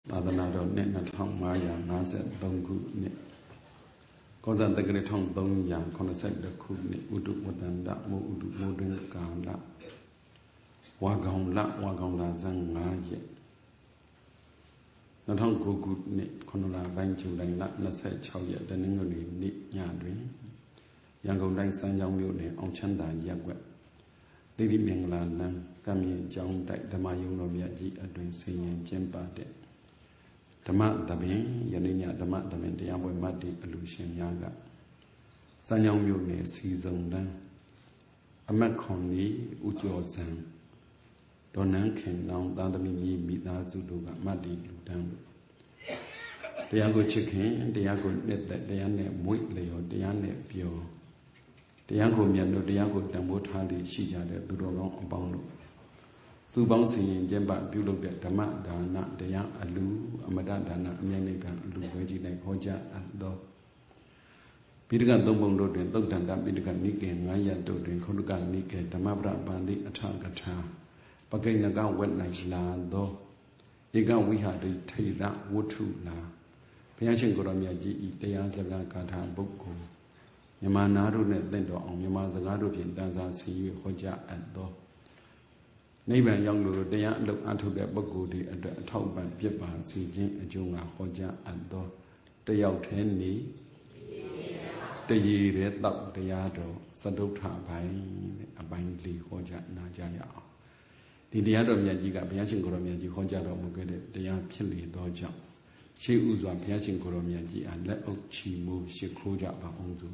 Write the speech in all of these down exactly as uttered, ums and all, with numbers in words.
သာသနာတော်နှစ်နှစ်ထောင်ငါးရာငါးဆယ်သုံးခုနှစ်ကောဇာတက္ကရာထောင်သုံးရာခုနှစ်ဆယ်တစ်ခုနှစ်ဥဒုဝတ္တန္တမိုးဥဒုမိုးတွင်ကာလဝါကောင်လဝါကောင်လာဇန်ငါးရက်နှစ်ထောင်ကိုခုနှစ်ခုနှစ်လပိုင်းဇူလိုင်လ၂၆ရက်တနင်္ဂနွေနေ့ညတွင်ရန်ကုန်တိုင်းစမ်းချောင်းမြို့နယ်အောင်ချမ်းသာရပ်ကွက်တိတိမင်္ဂလာလမ်းကံမြင့်ကျောင်းတိုက်ဓမ္မယုံတော်မြတ်ကြီးအတွင်ဆင်ရင်ကျင်းပတဲ့ဓမ္မသဘင်ယနေ့ညဓမ္မသဘင်တရားပွဲမတ်တီအလူရှင်များကစမ်းချောင်းမြို့နယ်စီစုံလမ်းအမတ်ခွန်ကြီးဦးကျော်စံဒေါ်နန်းခင်နောင်သာသမီမြေမိသားစုတို့ကမတ်တီလူတန်းတို့တရားကိုချစ်ခင်တရားကိုနှစ်သက်တရားနဲ့မွေ့လျော်တရားနဲ့ပြောတရားကိုမြတ်လို့တရားကိုတန်ဖိုးထားလို့ရှိကြတဲ့သူတော်ကောင်းအပေါင်းတို့စုပေါင်းစီရင်ကျင့်ပပြုလုပ်တဲ့ဓမ္မဒါနတရားအလူအမတဒါနအမြဲနိဗ္ဗာန်အလူဝဲကြီး၌ဟောကြားအပ်သောပိဋကသုံးပုံတို့တွင်သုတ်တန်တပိဋကနိကေငါးရပ်တို့တွင်ခုနကနိကေဓမ္မပရပန္တိအထကထာပကိဏကဝက်၌လာသောဧကဝိဟာတိထိရဝတ္ထုလာဘုရားရှင်ကိုယ်တော်မြတ်ကြီးဤတရားစကားကာထာပုဂ္ဂိုလ်မြမနာတို့နဲ့တင့်တော်အောင်မြမစကားတို့ဖြင့်တန်စာဆင်၍ဟောကြားအပ်သောနိဗ္ဗာန်ရောက်လို့တရားအလုပ်အထုတ်တဲ့ပုဂ္ဂိုလ်တွေအတွက်အထောက်ပံ့ပြပါစေခြင်းအကျိုးငါဟောကြားအပ်သောတယောက်ထဲနေတရေတဲ့တောက်တရားတော်သတုဋ္ဌပိုင်းအပိုင်းလေးဟောကြားနာကြားရအောင်ဒီတရားတော်မြတ်ကြီးကဘုရားရှင်ကိုယ်တော်မြတ်ကြီးဟောကြားတော်မူခဲ့တဲ့တရားဖြစ်လေသောကြောင့်ရှေးဥစွာဘုရားရှင်ကိုယ်တော်မြတ်ကြီးအားလက်အုပ်ချီးမူးရှိခိုးကြပါအောင်စို့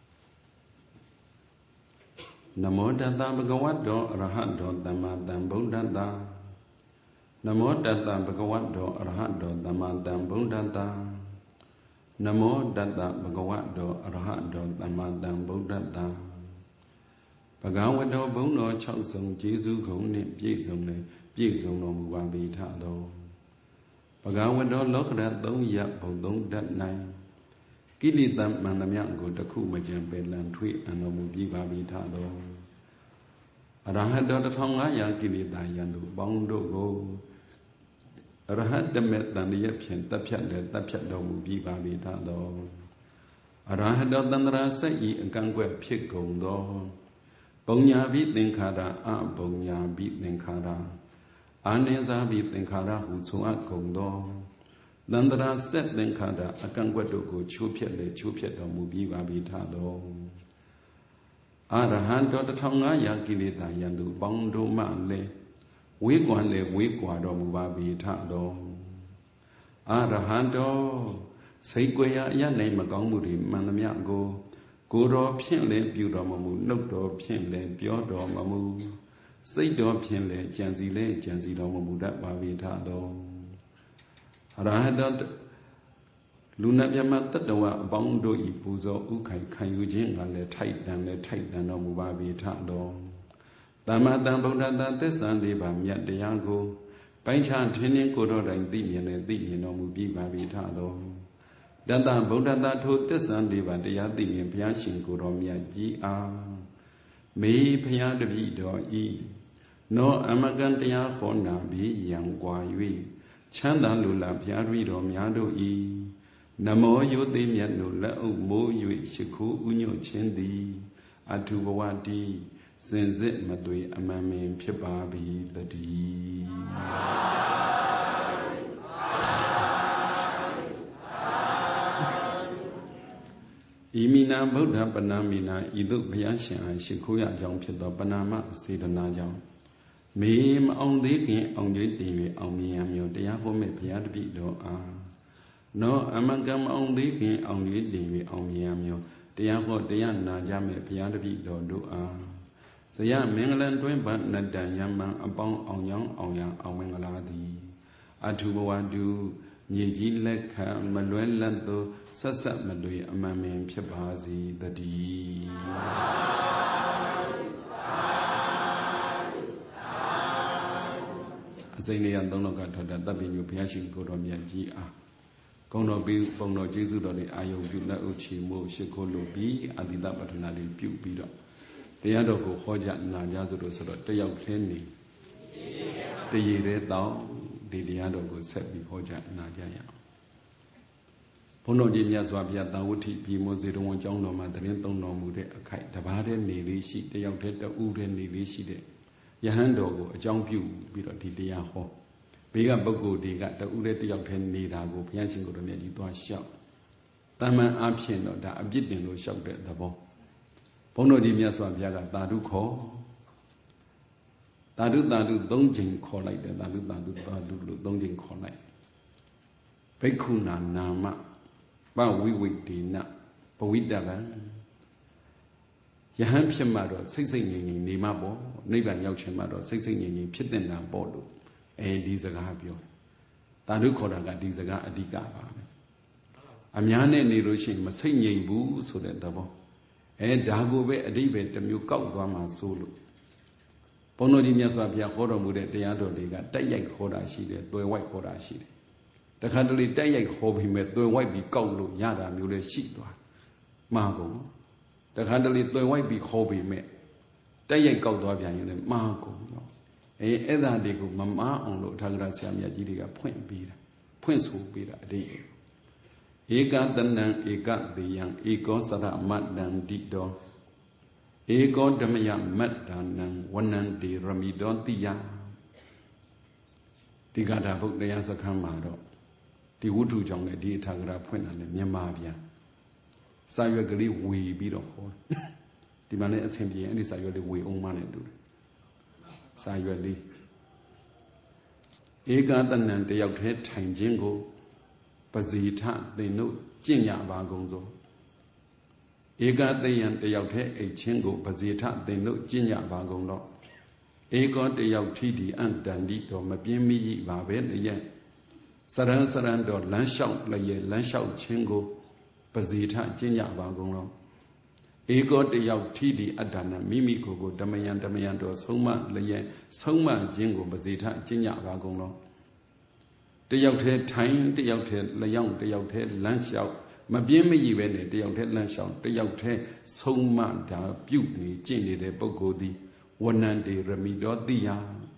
နမောတတ္တဗဂဝတောအရဟတောသမ္မာသမ္ဗုဒ္ဓတ္တနမောတတ္တဗဂဝတောအရဟတောသမ္မာသမ္ဗုဒ္ဓတ္တနမောတတ္တဗဂဝတောအရဟတောသမ္မာသမ္ဗုဒ္ဓတ္တဘဂဝတောဘုံတော်၆စုံကျေးဇူးကုန်နှင့်ပြည့်စုံလေပြည့်စုံတော်မူပါပေထသောဘဂဝတောလောကရသုံးရပ်ဘုံသုံးတတ်၌ကိလေသာမှန်သမျှကိုတစ်ခုမကြံပယ်လံထွေးအံတော်မူပြီးပါပြီထသောအရဟတောတစ်ထောင်ငါးရာကိလေသာယံသူပေါင်းတို့ကိုအရဟတမေတန်ရဖြင့်တပ်ဖြတ်တယ်တပ်ဖြတ်တော်မူပြီးပါပြီထသောအရဟတောတန္တရာစိတ်ဤအကန့်ကွက်ဖြစ်ကုန်သောပုံညာပိသင်္ခါရအပုံညာပိသင်္ခါရအာနိဇာပိသင်္ခါရဟုဆိုအပ်ကုန်သောတန္တရာစက်သင်္ခါရအကန့်ကွက်တို့ကိုချိုးဖြက်လေချိုးဖြက်တော်မူပြီးပါပြီထသောအရဟံတော်တစ်ထောင်ငါးရာကိလေသာယံသူပေါင်းတို့မှလည်းဝေးကွာလေဝေးကွာတော်မူပါပြီထသောအရဟံတော်စိတ်ကြွယ်ရာအရနိုင်မကောင်းမှုတွေမှန်သမျှကိုကိုယ်တော်ဖြင့်လည်းပြုတော်မမူနှုတ်တော်ဖြင့်လည်းပြောတော်မမူစိတ်တော်ဖြင့်လည်းကြံစီလည်းကြံစီတော်မမူတတ်ပါပြီထသောအရဟတလူနာမြတ်တတ္တဝအပေါင်းတို့ဤပူဇော်ဥခိုင်ခံယူခြင်းကလည်းထိုက်တန်လည်းထိုက်တန်တော်မူပါပြီထသောသမ္မာသမ္ဗုဒ္ဓတ္တသစ္စာလေးပါးမြတ်တရားကိုပိုင်းခြားထင်းထင်းကိုယ်တော်တိုင်သိမြင်လည်းသိမြင်တော်မူပြီးပါပြီထသောတတ္တဗုဒ္ဓတ္တထိုသစ္စာလေးပါးတရားသိမြင်ဘုရားရှင်ကိုယ်တော်မြတ်ကြီးအားမေဘုရားတပည့်တော်ဤနောအမကံတရားဟောနာပြီးရန်ကွာ၍ချမ်းသာလူလာဘုရားတပည့်တော်များတို့ဤနမောယုသိမြတ်တို့လက်အုပ်မိုး၍ရှိခိုးဥညွတ်ခြင်းသည်အထုဘဝတိစင်စစ်မသွေအမှန်မင်ဖြစ်ပါပြီတည်းဤမိနာဗုဒ္ဓပဏာမိနာဤသို့ဘုရားရှင်အားရှိခိုးရကြောင်းဖြစ်သောပဏာမစေတနာကြောင့်မေမအောင်သေးခင်အောင်ကြီးတည်၍အောင်မြင်ရမျိုးတရားဟောမဲ့ဘုရားတပည့်တော်အားနောအမကံမအောင်သေးခင်အောင်ကြီးတည်၍အောင်မြင်ရမျိုးတရားဟောတရားနာကြမဲ့ဘုရားတပည့်တော်တို့အားဇယမင်္ဂလံတွင်ပနတ္တယမံအပေါင်းအောင်ကြောင်းအောင်ရအောင်မင်္ဂလာသည်အထုဘဝတုမြေကြီးလက်ခံမလွဲလတ်သောဆက်ဆက်မလွေအမှန်မင်ဖြစ်ပါစေတည်းအစိမ့်လေးရသုံးလောကထောက်တာတပ်ပညုဘုရားရှင်ကိုယ်တော်မြတ်ကြီးအားကုံတော်ပြီးပုံတော်ကျေးဇူးတော်တွေအာယုံပြုလက်ဥချီမှုရှိခိုးလို့ပြီးအတိတပဋ္ဌာနာတွေပြုပြီးတော့တရားတော်ကိုဟောကြားနာကြဆိုလို့ဆိုတော့တယောက်တည်းနေတရေတဲ့တောင်းဒီတရားတော်ကိုဆက်ပြီးဟောကြားနာကြရအောင်ဘုန်းတော်ကြီးမြတ်စွာဘုရားတာဝတိပြည်မိုးစေတော်ဝန်ကျောင်းတော်မှာတရင်သုံးတော်မူတဲ့အခိုက်တပါးတည်းနေလေးရှိတယောက်တည်းတူတည်းနေလေးရှိတဲ့ယဟန်တော်ကိုအကြောင်းပြုပြီးတော့ဒီတရားဟောဘေးကပုဂ္ဂိုလ်တွေကတူတည်းတယောက်တည်းနေတာကိုဘုရားရှင်ကိုယ်တော်မြတ်ကြီးသွားလျှောက်တမန်အားဖြင့်တော့ဒါအပြစ်တင်လို့လျှောက်တဲ့သဘောဘုန်းတော်ကြီးမြတ်စွာဘုရားကသာဓုခေါ်သာဓုသာဓုသုံးချိန်ခေါ်လိုက်တယ်သာဓုသာဓုသာဓုလို့သုံးချိန်ခေါ်လိုက်ဘိက္ခုနာနာမပဝိဝိတေနပဝိတဗံယဟန်ဖြစ်မှတော့စိတ်စိတ်ငြိမ်ငြိမ်နေမှာပေါ့နိဗ္ဗာန်ရောက်ခြင်းမှတော့စိတ်စိတ်ငြိမ်ငြိမ်ဖြစ်တဲ့နာပေါ့လို့အဲဒီစကားပြောသာဓုခေါ်တာကဒီစကားအဓိကပါပဲအများနဲ့နေလို့ရှိရင်မစိတ်ငြိမ်ဘူးဆိုတဲ့သဘောအဲဒါကိုပဲအဓိပ္ပာယ်တစ်မျိုးကောက်သွားမှဆိုလို့ဘုန်းတော်ကြီးမြတ်စွာဘုရားဟောတော်မူတဲ့တရားတော်တွေကတိုက်ရိုက်ခေါ်တာရှိတယ်သွယ်ဝိုက်ခေါ်တာရှိတယ်တခါတလေတိုက်ရိုက်ခေါ်ပြီးမဲ့သွယ်ဝိုက်ပြီးကောက်လို့ရတာမျိုးလည်းရှိသွားမှာကုန်တခါတလေသွယ်ဝိုက်ပြီးခေါ်ပြီးမဲ့တိုက်ရိုက်ကောက်သွားပြန်ရင်လည်းမှာကုန်ရောအဲအဲ့ဒါတွေကိုမမားအောင်လို့ထာဂရဆရာမြတ်ကြီးတွေကဖွင့်ပေးတာဖွင့်ဆိုပေးတာအတိတ်ဧကတနံဧကတိယံဧကောစရမတ္တံတိတောဧကောဓမ္မယမတ္တနံဝနံတိရမိတောတိယဒီကတာဘုတ်တရားစခန်းမှာတော့ဒီဝတ္ထုကြောင့်လည်းဒီအထာဂရဖွင့်တာလည်းမြန်မာပြန်စာရွက်ကလေးဝေပြီးတော့ဟောဒီမှာလည်းအဆင်ပြေအဲ့ဒီစာရွက်လေးဝေအောင်မနဲ့တူတယ်စာရွက်လေးဧကတနံတယောက်တည်းထိုင်ခြင်းကိုပဇီထသင်တို့ကျင့်ကြပါကုန်သောဧကတယံတယောက်တည်းအိတ်ချင်းကိုပဇီထသင်တို့ကျင့်ကြပါကုန်တော့ဧကောတယောက်ထီဒီအန်တန်ဒီတော်မပြင်းမိကြီးပါပဲလျက်စရန်စရန်တော်လမ်းလျှောက်လျက်လမ်းလျှောက်ခြင်းကိုပဇီထကျင့်ကြပါကုန်တော့ဧကောတယောက်ထီဒီအတ္တနာမိမိကိုယ်ကိုဓမ္မယံဓမ္မယံတော်ဆုံးမလျက်ဆုံးမခြင်းကိုပဇီထကျင့်ကြပါကုန်တော့တယောက်တည်းထိုင်တယောက်တည်းလျောင်းတယောက်တည်းလမ်းလျှောက်မပြင်းမရည်ပဲနဲ့တယောက်တည်းလမ်းလျှောက်တယောက်တည်းဆုံးမတာပြုနေကျင့်နေတဲ့ပုဂ္ဂိုလ်သည်ဝနန္တေရမိတော်တိယ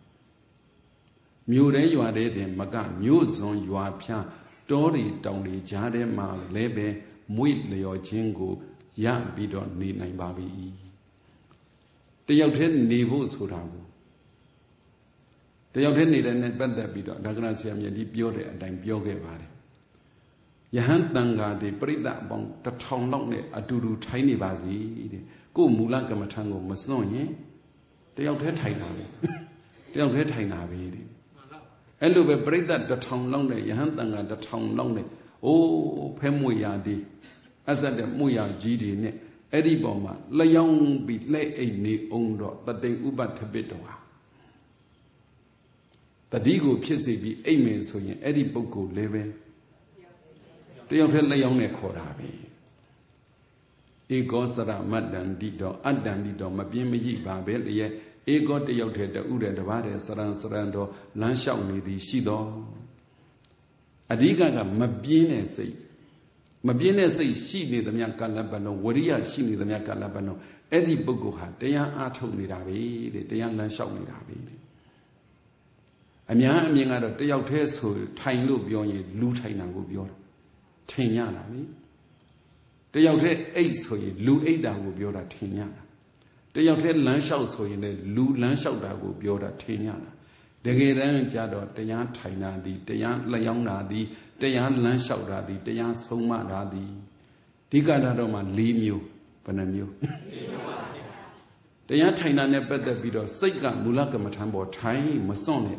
မြို့တဲရွာတဲတင်မကမြို့စွန်ရွာဖျားတောတွေတောင်တွေကြားထဲမှာလည်းပဲမွေ့လျော်ခြင်းကိုရပြီးတော့နေနိုင်ပါပြီတယောက်တည်းနေဖို့ဆိုတာကိုတယောက်တည်းနေတဲ့နဲ့ပတ်သက်ပြီးတော့ဒါကရဆရာမြတ်ဒီပြောတဲ့အတိုင်းပြောခဲ့ပါတယ်ယဟန်တန်ဃာတွေပြိဿအပေါင်းတစ်ထောင်လောက်နဲ့အတူတူထိုင်နေပါစီတဲ့ကိုယ်မူလကမ္မထံကိုမစွန့်ရင်တယောက်တည်းထိုင်တာပဲတယောက်တည်းထိုင်တာပဲတဲ့အဲ့လိုပဲပြိဿတစ်ထောင်လောက်နဲ့ယဟန်တန်ဃာတစ်ထောင်လောက်နဲ့အိုးဖဲမွေရာဒီအစတဲ့မွေရာကြီးတွေနဲ့အဲ့ဒီပေါ်မှာလျောင်းပြီးလက်အိတ်နေအောင်တော့တတိဥပထပိတ္တဝါတတိကိုဖြစ်စေပြီးအိတ်မယ်ဆိုရင်အဲ့ဒီပုဂ္ဂိုလ်လည်းပဲတယောက်တည်းလျောင်းနဲ့ခေါ်တာပဲဧကောစရမတ္တံတိတောအတ္တံတိတောမပြင်းမရိပါပဲလျက်ဧကောတယောက်တည်းတူတဲ့တပါးတဲ့စရံစရံတော်လမ်းလျှောက်နေသည်ရှိသောအဓိကကမပြင်းတဲ့စိတ်မပြင်းတဲ့စိတ်ရှိနေသမျှကာလပတ်လုံးဝရိယရှိနေသမျှကာလပတ်လုံးအဲ့ဒီပုဂ္ဂိုလ်ဟာတရားအားထုတ်နေတာပဲတဲ့တရားလမ်းလျှောက်နေတာပဲအများအမြင်ကတော့တယောက်တည်းဆိုထိုင်လို့ပြောရင်လူထိုင်တာကိုပြောတာထင်ရတာလေတယောက်တည်းအိတ်ဆိုရင်လူအိတ်တာကိုပြောတာထင်ရတာတယောက်တည်းလမ်းလျှောက်ဆိုရင်လည်းလူလမ်းလျှောက်တာကိုပြောတာထင်ရတာတကယ်တမ်းကြတော့တရားထိုင်တာသည်တရားလျောင်းတာသည်တရားလမ်းလျှောက်တာသည်တရားဆုံးမတာသည်ဒီကတာတော့မှ၄မျိုးဘယ်နှမျိုးတရားထိုင်တာနဲ့ပတ်သက်ပြီးတော့စိတ်ကမူလကမ္မထံပေါ်ထိုင်မစွန့်နဲ့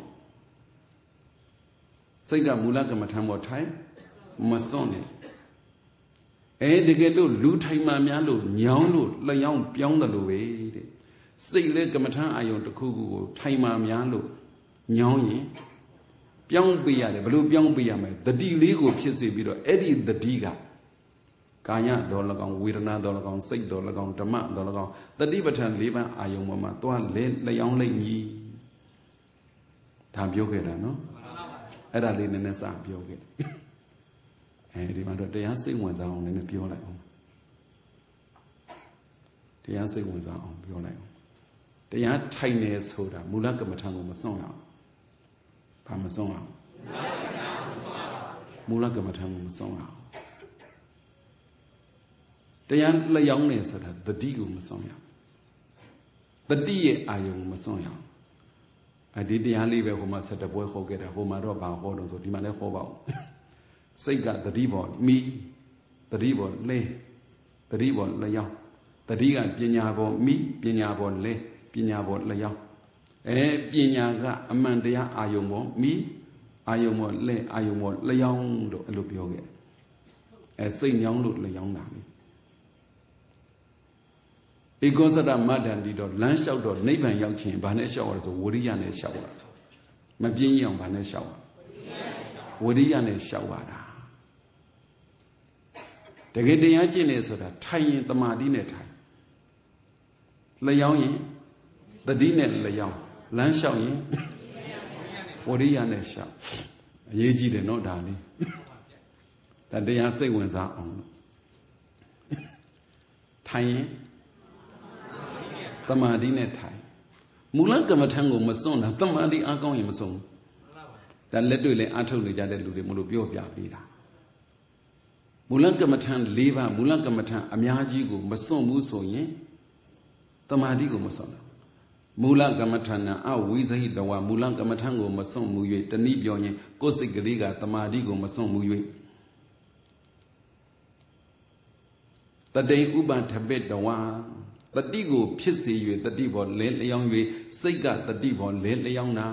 စိတ်ကမူလကမ္မထံပေါ်ထိုင်မစွန့်နဲ့အဲတကယ်လို့လူထိုင်မှများလို့ညောင်းလို့လျောင်းပြောင်းတယ်လို့ပဲတဲ့စိတ်လည်းကမ္မထံအာယုံတစ်ခုခုကိုထိုင်မှများလို့ညောင်းရင်ပြောင်းပေးရတယ်ဘလို့ပြောင်းပေးရမလဲတတိလေးကိုဖြစ်စေပြီးတော့အဲ့ဒီတတိကကာယတော်၎င်းဝေဒနာတော်၎င်းစိတ်တော်၎င်းဓမ္မတော်၎င်းတတိပဋ္ဌာန်၄ပါးအာယုံပေါ်မှာသွားလဲလျောင်းလိုက်ကြီးဒါပြောခဲ့တာနော်အဲ့ဒါလေးနည်းနည်းစပြောခဲ့အဲဒီမှာတော့တရားစိတ်ဝင်စားအောင်နည်းနည်းပြောလိုက်အောင်တရားစိတ်ဝင်စားအောင်ပြောလိုက်အောင်တရားထိုင်နေဆိုတာမူလကမ္မထံကိုမစွန့်ရအောင်ဘာမစွန့်အောင်မူလကမ္မထံကိုမစွန့်ရအောင်တရားလျောင်းနေဆိုတာတတိကိုမစွန့်ရအောင်တတိရဲ့အာယုံကိုမစွန့်ရအောင်အဒီတရားလေးပဲဟိုမှာဆက်တပွဲဟောခဲ့တာဟိုမှာတော့ဘာဟောတော့ဆိုဒီမှာလည်းဟောပါအောင်စိတ်ကတတိပေါ်မိတတိပေါ်လဲတတိပေါ်လျောင်းတတိကပညာပေါ်မိပညာပေါ်လဲပညာပေါ်လျောင်းအဲပညာကအမှန်တရားအာယုံပေါ်မိအာယုံပေါ်လဲအာယုံပေါ်လျောင်းတော့အဲ့လိုပြောခဲ့အဲစိတ်ညောင်းလို့လျောင်းတာလေဧကောဇရမတ္တန်ဒီတော့လမ်းလျှောက်တော့နိဗ္ဗာန်ရောက်ခြင်းဘာနဲ့လျှောက်ရလဲဆိုဝရိယနဲ့လျှောက်ရမပြင်းရအောင်ဘာနဲ့လျှောက်ရဝရိယနဲ့လျှောက်ရတာတကယ်တရားကျင့်နေဆိုတာထိုင်ရင်တမာတိနဲ့ထိုင်လျောင်းရင်တတိနဲ့လျောင်းလမ်းလျှောက်ရင်ဝရိယနဲ့လျှောက်အရေးကြီးတယ်နော်ဒါလေးဒါတရားစိတ်ဝင်စားအောင်ထိုင်ရင်တမာတိနဲ့ထိုင်မူလကမ္မထံကိုမစွန့်တာတမာတိအားကောင်းရင်မစွန့်ဘူးဒါလက်တွေ့လဲအားထုတ်နေကြတဲ့လူတွေမလို့ပြောပြပေးတာမူလကမ္မထံ၄ပါးမူလကမ္မထံအများကြီးကိုမစွန့်ဘူးဆိုရင်တမာတိကိုမစွန့်ဘူးမူလကမ္မထံအဝိဇဟိတဝမူလကမ္မထံကိုမစွန့်မှု၍တနည်းပြောရင်ကိုယ်စိတ်ကလေးကတမာတိကိုမစွန့်မှု၍တတိဥပထပိတဝတတိကိုဖြစ်စေ၍တတိဘောလဲလျောင်း၍စိတ်ကတတိဘောလဲလျောင်းတာ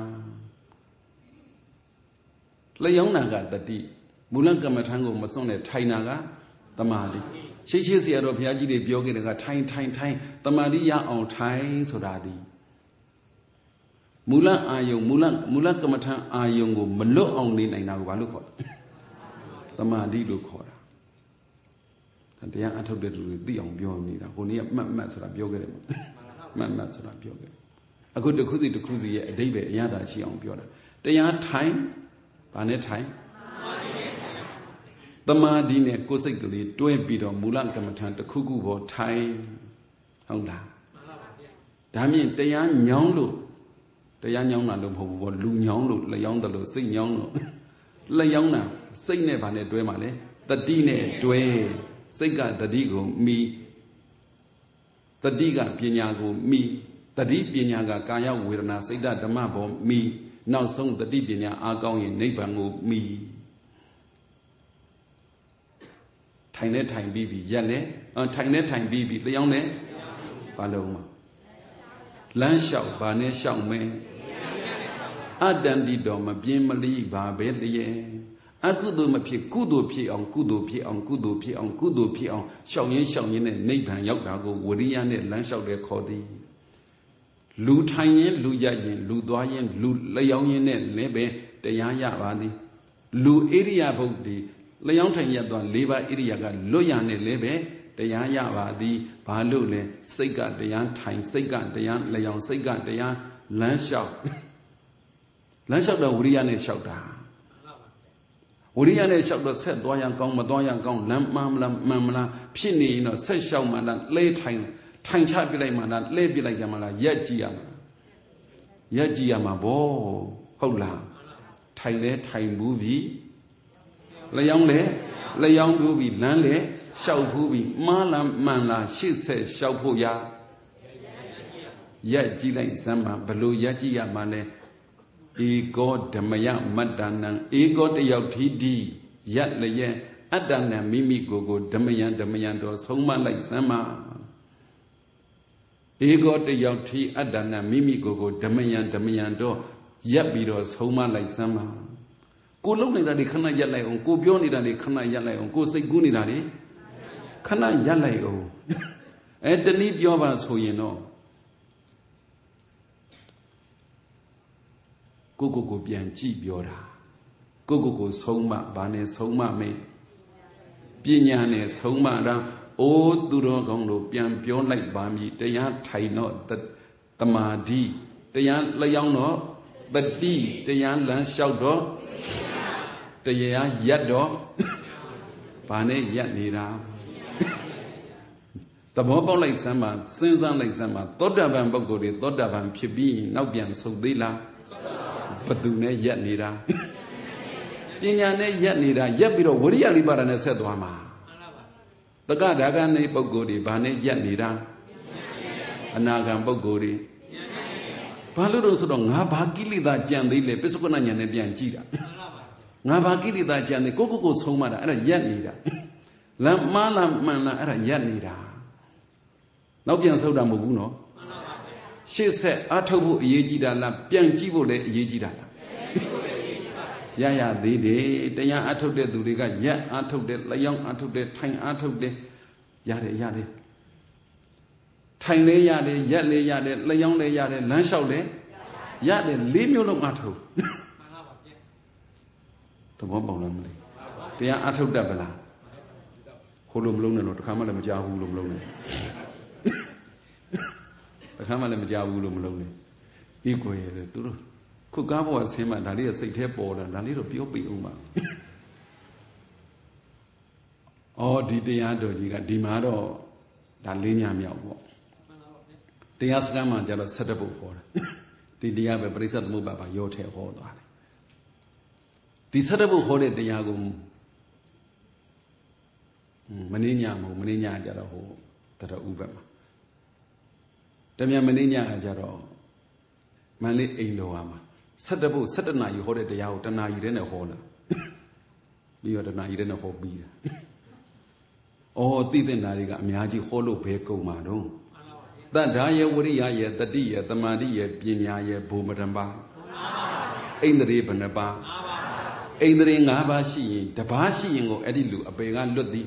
လျောင်းတာကတတိမူလကမ္မထံကိုမစွန့်တဲ့ထိုင်တာကတမာတိရှိရှိဆရာတော်ဘုရားကြီးတွေပြောခဲ့တယ်ကထိုင်ထိုင်ထိုင်တမာတိရအောင်ထိုင်ဆိုတာဒီမူလအာယုံမူလမူလကမ္မထံအာယုံကိုမလွတ်အောင်နေနိုင်တာကိုဘာလို့ခေါ်လဲတမာတိလို့ခေါ်တာတရားအထုတ်တဲ့လူတွေသိအောင်ပြောနေတာဟိုနေ့ကမှတ်မှတ်ဆိုတာပြောခဲ့တယ်မှတ်မှတ်ဆိုတာပြောခဲ့အခုတစ်ခုစီတစ်ခုစီရဲ့အဓိပ္ပာယ်အရသာရှိအောင်ပြောတာတရားထိုင်ဘာနဲ့ထိုင်တမာတိနဲ့ကိုယ်စိတ်ကလေးတွဲပြီးတော့မူလကမ္မထံတစ်ခုခုပေါ်ထိုင်ဟုတ်လားဒါမြင်တရားညောင်းလို့တရားညောင်းတာလို့မဟုတ်ဘူးပေါ့လူညောင်းလို့လျောင်းတယ်လို့စိတ်ညောင်းလို့လျောင်းတာစိတ်နဲ့ဘာနဲ့တွဲမှာလဲတတိနဲ့တွဲစိတ်ကတတိကိုမိတတိကပညာကိုမိတတိပညာကကာယဝေဒနာစိတ်ဓမ္မဘောမိနောက်ဆုံးတတိပညာအားကောင်းရင်နိဗ္ဗာန်ကိုမိထိုင်နဲ့ထိုင်ပြီးပြီရက်နဲ့ထိုင်နဲ့ထိုင်ပြီးပြီလျောင်းနဲ့ဘာလုံးမှာလမ်းလျှောက်ဘာနဲ့လျှောက်မဲအတ္တန္တိတော်မပြင်းမလီဘာပဲလျက်အကုသိုလ်မဖြစ်ကုသိုလ်ဖြစ်အောင်ကုသိုလ်ဖြစ်အောင်ကုသိုလ်ဖြစ်အောင်ကုသိုလ်ဖြစ်အောင်ရှောင်ရင်းရှောင်ရင်းနဲ့နိဗ္ဗာန်ရောက်တာကိုဝရိယနဲ့လမ်းလျှောက်တဲ့ခေါ်သည်လူထိုင်ရင်လူရရင်လူသွားရင်လူလျောင်းရင်နဲ့လည်းပဲတရားရပါသည်လူဣရိယာပုတ်ဒီလျောင်းထိုင်ရသွား၄ပါးဣရိယာကလွတ်ရနဲ့လည်းပဲတရားရပါသည်ဘာလို့လဲစိတ်ကတရားထိုင်စိတ်ကတရားလျောင်းစိတ်ကတရားလမ်းလျှောက်လမ်းလျှောက်တော့ဝရိယနဲ့လျှောက်တာဝရိယနဲ့လျှောက်တော့ဆက်သွားရန်ကောင်းမသွားရန်ကောင်းလမ်းမှန်မလားမှန်မလားဖြစ်နေရင်တော့ဆက်လျှောက်မှလားလဲထိုင်ထိုင်ချပြလိုက်မှလားလဲပြလိုက်ကြမှလားရက်ကြည့်ရမှာရက်ကြည့်ရမှာဗောဟုတ်လားထိုင်လဲထိုင်ဘူးပြီလျောင်းလဲလျောင်းဘူးပြီလမ်းလဲလျှောက်ဘူးပြီမှားလားမှန်လားရှစ်ဆက်လျှောက်ဖို့ရရက်ကြည့်လိုက်စမ်းပါဘလို့ရက်ကြည့်ရမှာလဲဧကောဓမယမတ္တနံဧကောတယောက်ထီးဒီရက်လျက်အတ္တနံမိမိကိုယ်ကိုဓမယံဓမယံတော်ဆုံးမလိုက်စမ်းပါဧကောတယောက်ထီးအတ္တနံမိမိကိုယ်ကိုဓမယံဓမယံတော်ရက်ပြီးတော့ဆုံးမလိုက်စမ်းပါကိုလုံနေတာတွေခဏရက်လိုက်အောင်ကိုပြောနေတာတွေခဏရက်လိုက်အောင်ကိုစိတ်ကူးနေတာတွေခဏရက်လိုက်အောင်အဲတနည်းပြောပါဆိုရင်တော့ကိုကိုကိုပြန်ကြည့်ပြောတာကိုကိုကိုဆုံးမဘာနဲ့ဆုံးမမေးပညာနဲ့ဆုံးမတာအိုးသူတော်ကောင်းတို့ပြန်ပြောလိုက်ပါမည်တရားထိုင်တော့တမာတိတရားလျောင်းတော့တတိတရားလမ်းလျှောက်တော့တရားရက်တော့ဘာနဲ့ရက်နေတာသဘောပေါက်လိုက်စမ်းပါစဉ်းစားလိုက်စမ်းပါသောတာပန်ပုဂ္ဂိုလ်တွေသောတာပန်ဖြစ်ပြီးနောက်ပြန်ဆုတ်သေးလားဘသူနဲ့ရက်နေတာပညာနဲ့ရက်နေတာရက်ပြီးတော့ဝိရိယလိပါဒနဲ့ဆက်သွားမှာတက္ကဒါကနဲ့ပုဂ္ဂိုလ်တွေဘာနဲ့ရက်နေတာအနာဂံပုဂ္ဂိုလ်တွေဘာလို့လို့ဆိုတော့ငါဘာကိလေသာကြံသေးလဲပစ္စုပ္ပန်ဉာဏ်နဲ့ပြန်ကြည့်တာငါဘာကိလေသာကြံသေးကိုကိုကိုဆုံးမတာအဲ့ဒါရက်နေတာလမ်းမလားမှန်လားအဲ့ဒါရက်နေတာနောက်ပြန်ဆုတ်တာမဟုတ်ဘူးနော်ရှေ့ဆက်အထုတ်ဖို့အရေးကြီးတာလားပြန်ကြည့်ဖို့လည်းအရေးကြီးတာလားရရသေးတယ်တရားအထုတ်တဲ့သူတွေကရက်အထုတ်တယ်လျောင်းအထုတ်တယ်ထိုင်အထုတ်တယ်ရတယ်ရတယ်ထိုင်လေးရတယ်ရက်လေးရတယ်လျောင်းလေးရတယ်လမ်းလျှောက်လေးရတယ်လေးမျိုးလုံးအထုတ်သဘောပေါက်လားမသိတရားအထုတ်တတ်ပလားဟိုလိုမလုံးနဲ့တော့တခါမှလည်းမကြောက်ဘူးလို့မလုံးနဲ့တခါမှလည်းမကြောက်ဘူးလို့မလုံးနဲ့ဒီကိုရယ်သူတို့ခုကားဘောဆင်းမှဒါလေးကစိတ်แท้ပေါ်လာဒါလေးတော့ပြောပြအောင်ပါအော်ဒီတရားတော်ကြီးကဒီမှာတော့ဒါလေးညမြောက်ပေါ့တရားစကားမှကျတော့ဆက်တပုတ်ဟောတာဒီတရားပဲပရိစ္ဆေသမုပ္ပါပါရောထဲဟောသွားတယ်ဒီဆက်တပုတ်ဟောတဲ့တရားကိုမင်းညမဟုတ်မင်းညကြတော့ဟိုတရဥပ္ပမှာတမြန်မင်းညကြတော့မန္လေးအိမ်တော်မှာဆက်တပုတ်ဆက်တနာကြီးဟောတဲ့တရားကိုတနာကြီးတဲ့နဲ့ဟောလာပြီးတော့တနာကြီးတဲ့နဲ့ဟောပြီးတာအော်သိတဲ့နာတွေကအများကြီးဟောလို့ဘဲကုန်မှာတော့တတ္ထာယေဝရိယယေတတိယေတမာတိယေပညာယေဘုမရံပါအိန္ဒြေဘယ်နှပါအိန္ဒြေ၅ပါးရှိရင်တပါးရှိရင်ကိုအဲ့ဒီလူအပေကလွတ်သည်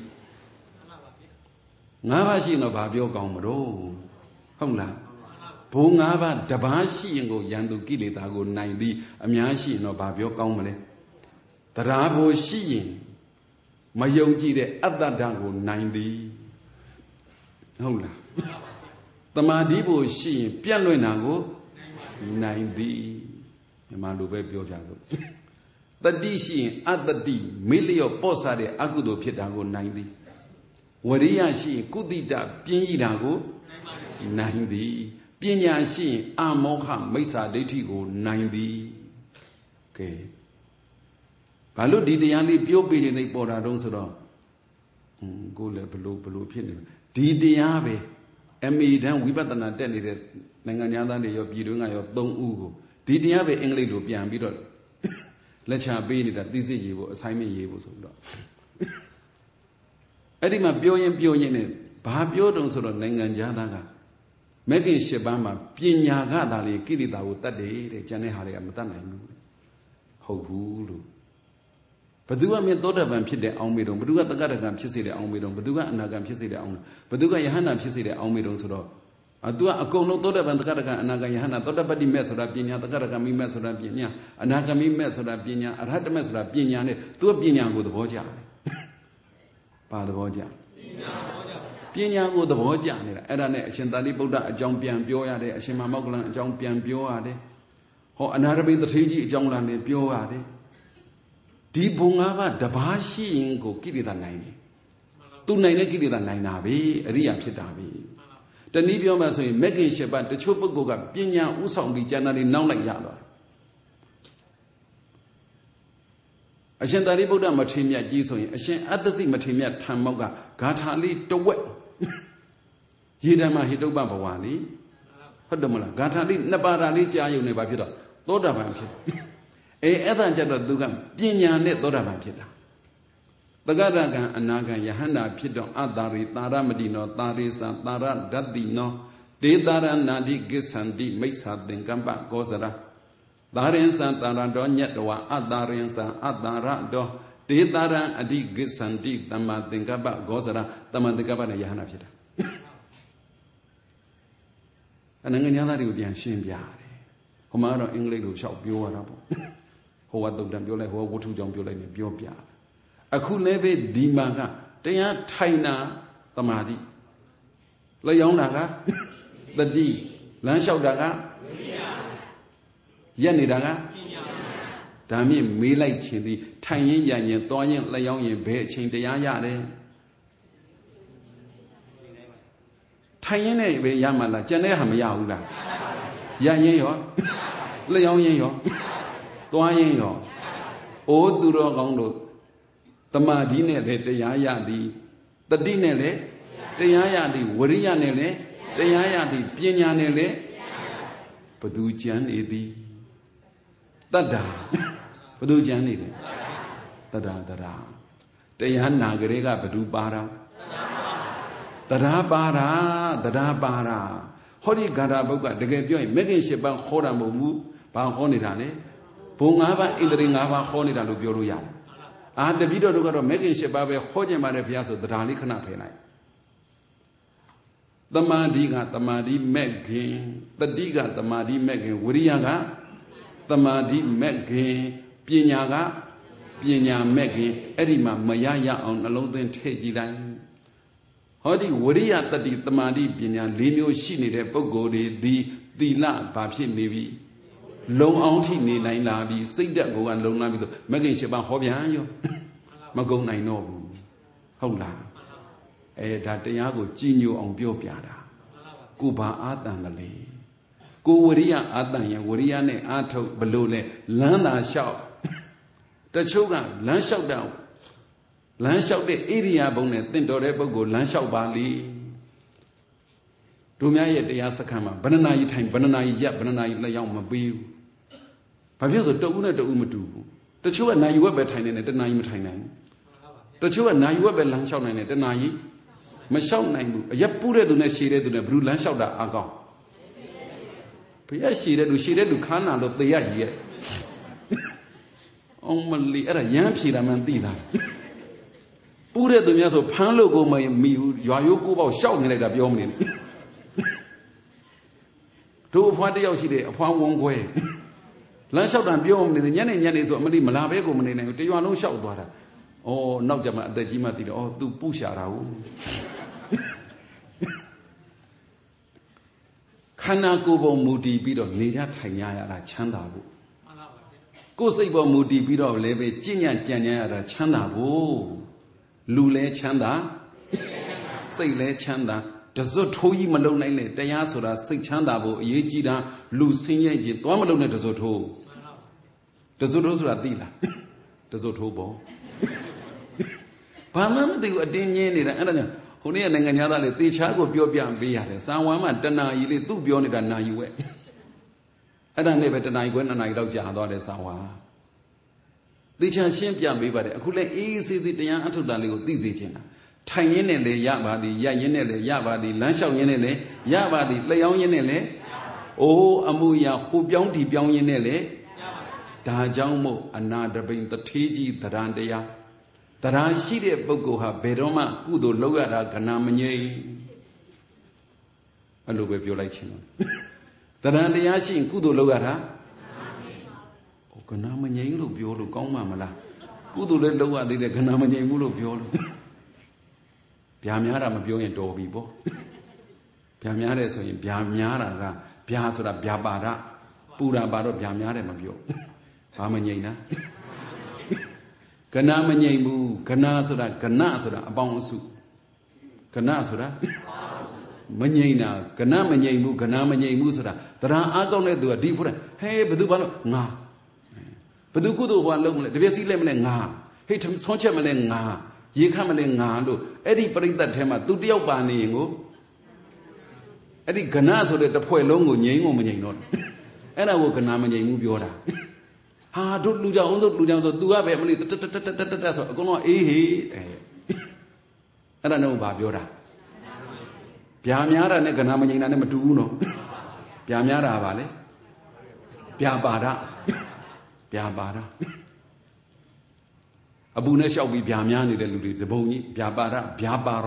၅ပါးရှိရင်တော့ဘာပြောကောင်းမလို့ဟုတ်လားဘုံ၅ပါးတပါးရှိရင်ကိုယန္တုကိလေသာကိုနိုင်သည်အများရှိရင်တော့ဘာပြောကောင်းမလဲတရားဘိုလ်ရှိရင်မယုံကြည်တဲ့အတ္တဓာတ်ကိုနိုင်သည်ဟုတ်လားတမာတိဘိုလ်ရှိရင်ပြန့်လွင့်တာကိုနိုင်သည်မြန်မာလိုပဲပြောကြလို့တတိရှိရင်အတ္တတိမေ့လျော့ပေါ့ဆတဲ့အကုသိုလ်ဖြစ်တာကိုနိုင်သည်ဝရိယရှိရင်ကုသိတပြင်းရတာကိုနိုင်သည်ပညာရှိရင်အမောဟမိစ္ဆာဒိဋ္ဌိကိုနိုင်သည်ကဲဘာလို့ဒီတရားလေးပြောပြနေသိပေါ်တာတုံးဆိုတော့ကိုလည်းဘလို့ဘလို့ဖြစ်နေဒီတရားပဲအမေတန်းဝိပဿနာတက်နေတဲ့နိုင်ငံသားတွေရောပြည်တွင်းကရောသုံးဦးကိုဒီတရားပဲအင်္ဂလိပ်လိုပြန်ပြီးတော့လက်ချပေးနေတာသိစိတ်ရေးဖို့ assignment ရေးဖို့ဆိုပြီးတော့အဲ့ဒီမှာပြောရင်ပြောရင်နဲ့ဘာပြောတုံးဆိုတော့နိုင်ငံသားကမဂ္ဂင်၈ပါးမှာပညာကသာလေကိလေသာကိုတတ်တယ်တဲ့ကျန်တဲ့ဟာတွေကမတတ်နိုင်ဘူးဟုတ်ဘူးလို့ဘသူကမင်းသောတာပန်ဖြစ်တဲ့အောင်းမေတုံဘသူကတက္ကရကံဖြစ်စေတဲ့အောင်းမေတုံဘသူကအနာကံဖြစ်စေတဲ့အောင်းဘသူကယဟန္တာဖြစ်စေတဲ့အောင်းမေတုံဆိုတော့အတူအကုန်လုံးသောတာပန်တက္ကရကံအနာကံယဟန္တာသောတာပတ္တိမဲ့ဆိုတာပညာတက္ကရကံမိမဲ့ဆိုတာပညာအနာကံမိမဲ့ဆိုတာပညာအရဟတမဲ့ဆိုတာပညာနဲ့သူကပညာကိုသဘောကျတယ်ဘာသဘောကျပညာကိုသဘောကျနေတာအဲ့ဒါနဲ့အရှင်သာရိပုတ္တအကြောင်းပြန်ပြောရတယ်အရှင်မမောက္ကလံအကြောင်းပြန်ပြောရတယ်ဟောအနာရပိတထေကြီးအကြောင်းလာနေပြောရတယ်ဒီဘုံ၅ပါးတပါးရှိရင်ကိုကိလေသာနိုင်တယ်သူနိုင်တဲ့ကိလေသာနိုင်တာပဲအရိယာဖြစ်တာပဲတနည်းပြောမှဆိုရင်မဂ္ဂင်၈ပါးတချို့ပုဂ္ဂိုလ်ကပညာဥဆောင်ပြီးကျမ်းစာတွေနောက်လိုက်ရတော့အရှင်သာရိပုတ္တမထေရမြတ်ကြီးဆိုရင်အရှင်အတ္တစိမထေရမြတ်ထံမောက်ကဂါထာလေးတဝက်ရေဓမ္မဟိတုပ္ပဘဝလေးဟုတ်တယ်မလားဂါထာလေးနှစ်ပါးတာလေးကြားယုံနေပါဖြစ်တော့သောတာပန်ဖြစ်အေးအဲ့ဒါကြတော့သူကပညာနဲ့သောတာပန်ဖြစ်တာတက္ကရကံအနာကံယဟန္တာဖြစ်တော့အတ္တရိတာရမတိနောတာရိသတာရဓတ္တိနောဒေတာရနာတိကိစ္ဆန္တိမိစ္ဆာသင်္ကမ္ပကောစရာသာရင်သံတာရတော်ညက်တော်အတ္တရင်သံအတ္တရတော်ဒေတာရအဓိကိစ္ဆန္တိတမ္မာသင်္ကပ္ပဂောစရာတမ္မာသင်္ကပ္ပနဲ့ယဟန္တာဖြစ်တာအနငညာသားတွေကိုပြန်ရှင်းပြတယ်ဟိုမှာတော့အင်္ဂလိပ်လိုလျှောက်ပြောရတာပေါ့ဟိုကသုတ်တံပြောလိုက်ဟိုကဝတ္ထုကြောင့်ပြောလိုက်နေပြောပြအခုလည်းပဲဒီမှာကတရားထိုင်တာတမာတိလျောင်းတာကတတိလမ်းလျှောက်တာကရက်နေတာကဒါမြင့်မေးလိုက်ခြင်းသည်ထိုင်ရင်ရရင်သွားရင်လျောင်းရင်ဘယ်အချိန်တရားရတယ်ထိုင်ရင်လည်းပဲရမှာလားကြံတဲ့ဟာမရဘူးလားရရင်ရောလျောင်းရင်ရောသွားရင်ရော ô tu ro gong do tama di ne le tayaya di tati ne le tayaya di wariya ne le tayaya di pinya ne le badu jan ne di tada badu jan ne le tada tada taya na gare ga badu para tada para tada para hori gara bauka tege pyo yin mekin shibban khora mo mu ba kho nida le bou nga ba indri nga ba kho nida lo pyo lo yare ah tabi do do ga do mekin shibba be kho jin ba le bhya so tada li khana phe nai tamadi ga tamadi mekin tati ga tamadi mekin wiriya ga tamadi mekin pinya ga pinya mekin edi ma maya ya aung nalong twin thai ji lai hodi wariya tati tamadi pinya li myo shi nide puggol de di thila ba phit ne bi long aung thi ne nain la bi sait tat ko ga long la bi so mekin shibban ho pyan yo ma gung nain no bu hout la eh da taya ko ji nyo aung pyo pya da ko ba a tan da le ko wariya a tan ya wariya ne a thau blo le lan da shao ta chou ga lan shao da lan shao de area bong ne tin tor de puggol lan shao ba le do mya ye taya sakhan ma banana yi thai banana yi yat banana yi la yaw ma pi bu ba phya so tou ne tou ma tu bu ta chou ga na yi wet be thai ne ta na yi ma thai nai ta chou ga na yi wet be lan shao nai ne ta na yi ma shao nai bu a yat pu de tu ne shi de tu ne bru lan shao da a kaung phya shi de tu shi de tu kha na lo te ya yi ye ông mà lì ở đây yếm phi là mình tì là, bù để tụi mình số phán lô cô mày mì dọa yếu cô bảo sáu người này đã biểu mình, tôi phán đi ao xí để phán uống quê, lần sáu đàn biểu mình nhớ này nhớ này rồi mình đi mà làm việc của mình này, tôi dọa nó sáu tuổi rồi, ô nấu cho mà tại chỉ mà tì đó, tôi bù xả rau, khả năng cô bảo mù đi bị đó người ta thành nhà là chán đào bu. Cô say vào mù đi bị đó lấy về chỉ nhà chỉ nhà là chán đà bố, lù lẽ chán đà, say lẽ chán đà, để rồi thôi mà lâu nay này, đại gia số là say chán đà bố, ý chỉ là lù sinh nhảy chỉ, toán mà lâu nay để rồi thôi, để rồi thôi số là tì là, để rồi thôi bố, bà má mà tì có tiền nhẹ này là anh đó, hôm nay anh nhà ta là tì chả có biểu biểu bây giờ, sáng hôm mà tân này là tu biểu này là này vậy. Anh đang này về tân này quên anh này đâu trả đó để sao à? Tí cha xem pian bị vậy,အခုလည်းအေးစေးစေးတရားအထုတ်တာလေးကိုသိစေချင်တာထိုင်ရင်းနဲ့လေရပါသည်ရရင်းနဲ့လေရပါသည်လမ်းလျှောက်ရင်းနဲ့လေရပါသည်လျှောင်းရင်းနဲ့လေအိုးအမှုရာဟိုပြောင်းဒီပြောင်းရင်းနဲ့လေဒါကြောင့်မို့အနာတပိန်တထေးကြီးတရံတရားတရံရှိတဲ့ပုဂ္ဂိုလ်ဟာဘယ်တော့မှကုသိုလ်လုပ်ရတာကနာမငြိမ်အဲ့လိုပဲပြောလိုက်ခြင်းတရံတရားရှိရင်ကုသိုလ်လုပ်ရတာကနာမငြိမ်လို့ပြောလို့ကောင်းမှာမလားကုသိုလ်လည်းလုပ်ရသေးတယ်ကနာမငြိမ်ဘူးလို့ပြောလို့ဗျာများတာမပြောရင်တော်ပြီပေါ့ဗျာများတယ်ဆိုရင်ဗျာများတာကဗျာဆိုတာဗျာပါဒပူတာပါတော့ဗျာများတယ်မပြောဘာမငြိမ်လားကနာမငြိမ်ဘူးကနာဆိုတာကနဆိုတာအပေါင်းအစုကနဆိုတာမငြိမ်တာကနမငြိမ်ဘူးကနာမငြိမ်ဘူးဆိုတာတရားအားကောင်းတဲ့သူကဒီဖို့ဟဲဘယ်သူဘာလို့ငါဘသူကုသိုလ်ဟောလုံးမလဲတပြည့်စည်းလဲမလဲငါဟိတ်ဆွမ်းချက်မလဲငါရေခတ်မလဲငါလို့အဲ့ဒီပရိသတ်ထဲမှာသူတယောက်ပါနေရင်ကိုအဲ့ဒီကဏဆိုတဲ့တစ်ဖွဲ့လုံးကိုငြိမ်ကိုမငြိမ်တော့အဲ့ဒါကိုကဏမငြိမ်ဘူးပြောတာဟာတို့လူကြောင်အောင်ဆိုလူကြောင်ဆို तू ကပဲမလို့တတတတတတဆိုအကုန်လုံးအေးဟေးအဲ့ဒါတော့ဘာပြောတာဗျာများတာနဲ့ကဏမငြိမ်တာနဲ့မတူဘူးနော်ဗျာများတာပါလေဗျာပါဒဗျာပါဒအပူနဲ့လျှောက်ပြီးဗျာများနေတဲ့လူတွေတပုံကြီးဗျာပါဒဗျာပါရ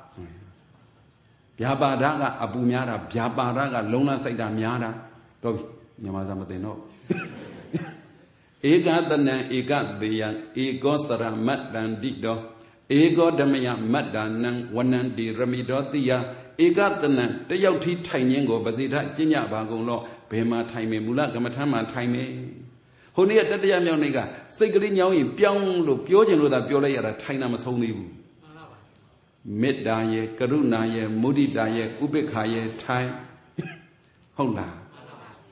ဗျာပါဒကအပူများတာဗျာပါဒကလုံးလစိုက်တာများတာတော့မြန်မာစာမသိတော့ဧကတနံဧကသေယံဧကောစရမတ္တံတိတောဧကောဓမယမတ္တနံဝနန္တိရမိတောတိယဧကတနံတယောက်ထိထိုင်ခြင်းကိုပဇိထကျင့်ကြပါကုန်တော့ဘယ်မှာထိုင်မယ်မူလကမ္မထမ်းမှာထိုင်မယ်ဟိုနေ့တတရားမြောက်နေ့ကစိတ်ကလေးညောင်းရင်ပြောင်းလို့ပြောချင်လို့သာပြောလိုက်ရတာထိုင်တာမဆုံးသေးဘူးမေတ္တာရဲ့ကရုဏာရဲ့မုဒိတာရဲ့ဥပေက္ခာရဲ့ထိုင်ဟုတ်လား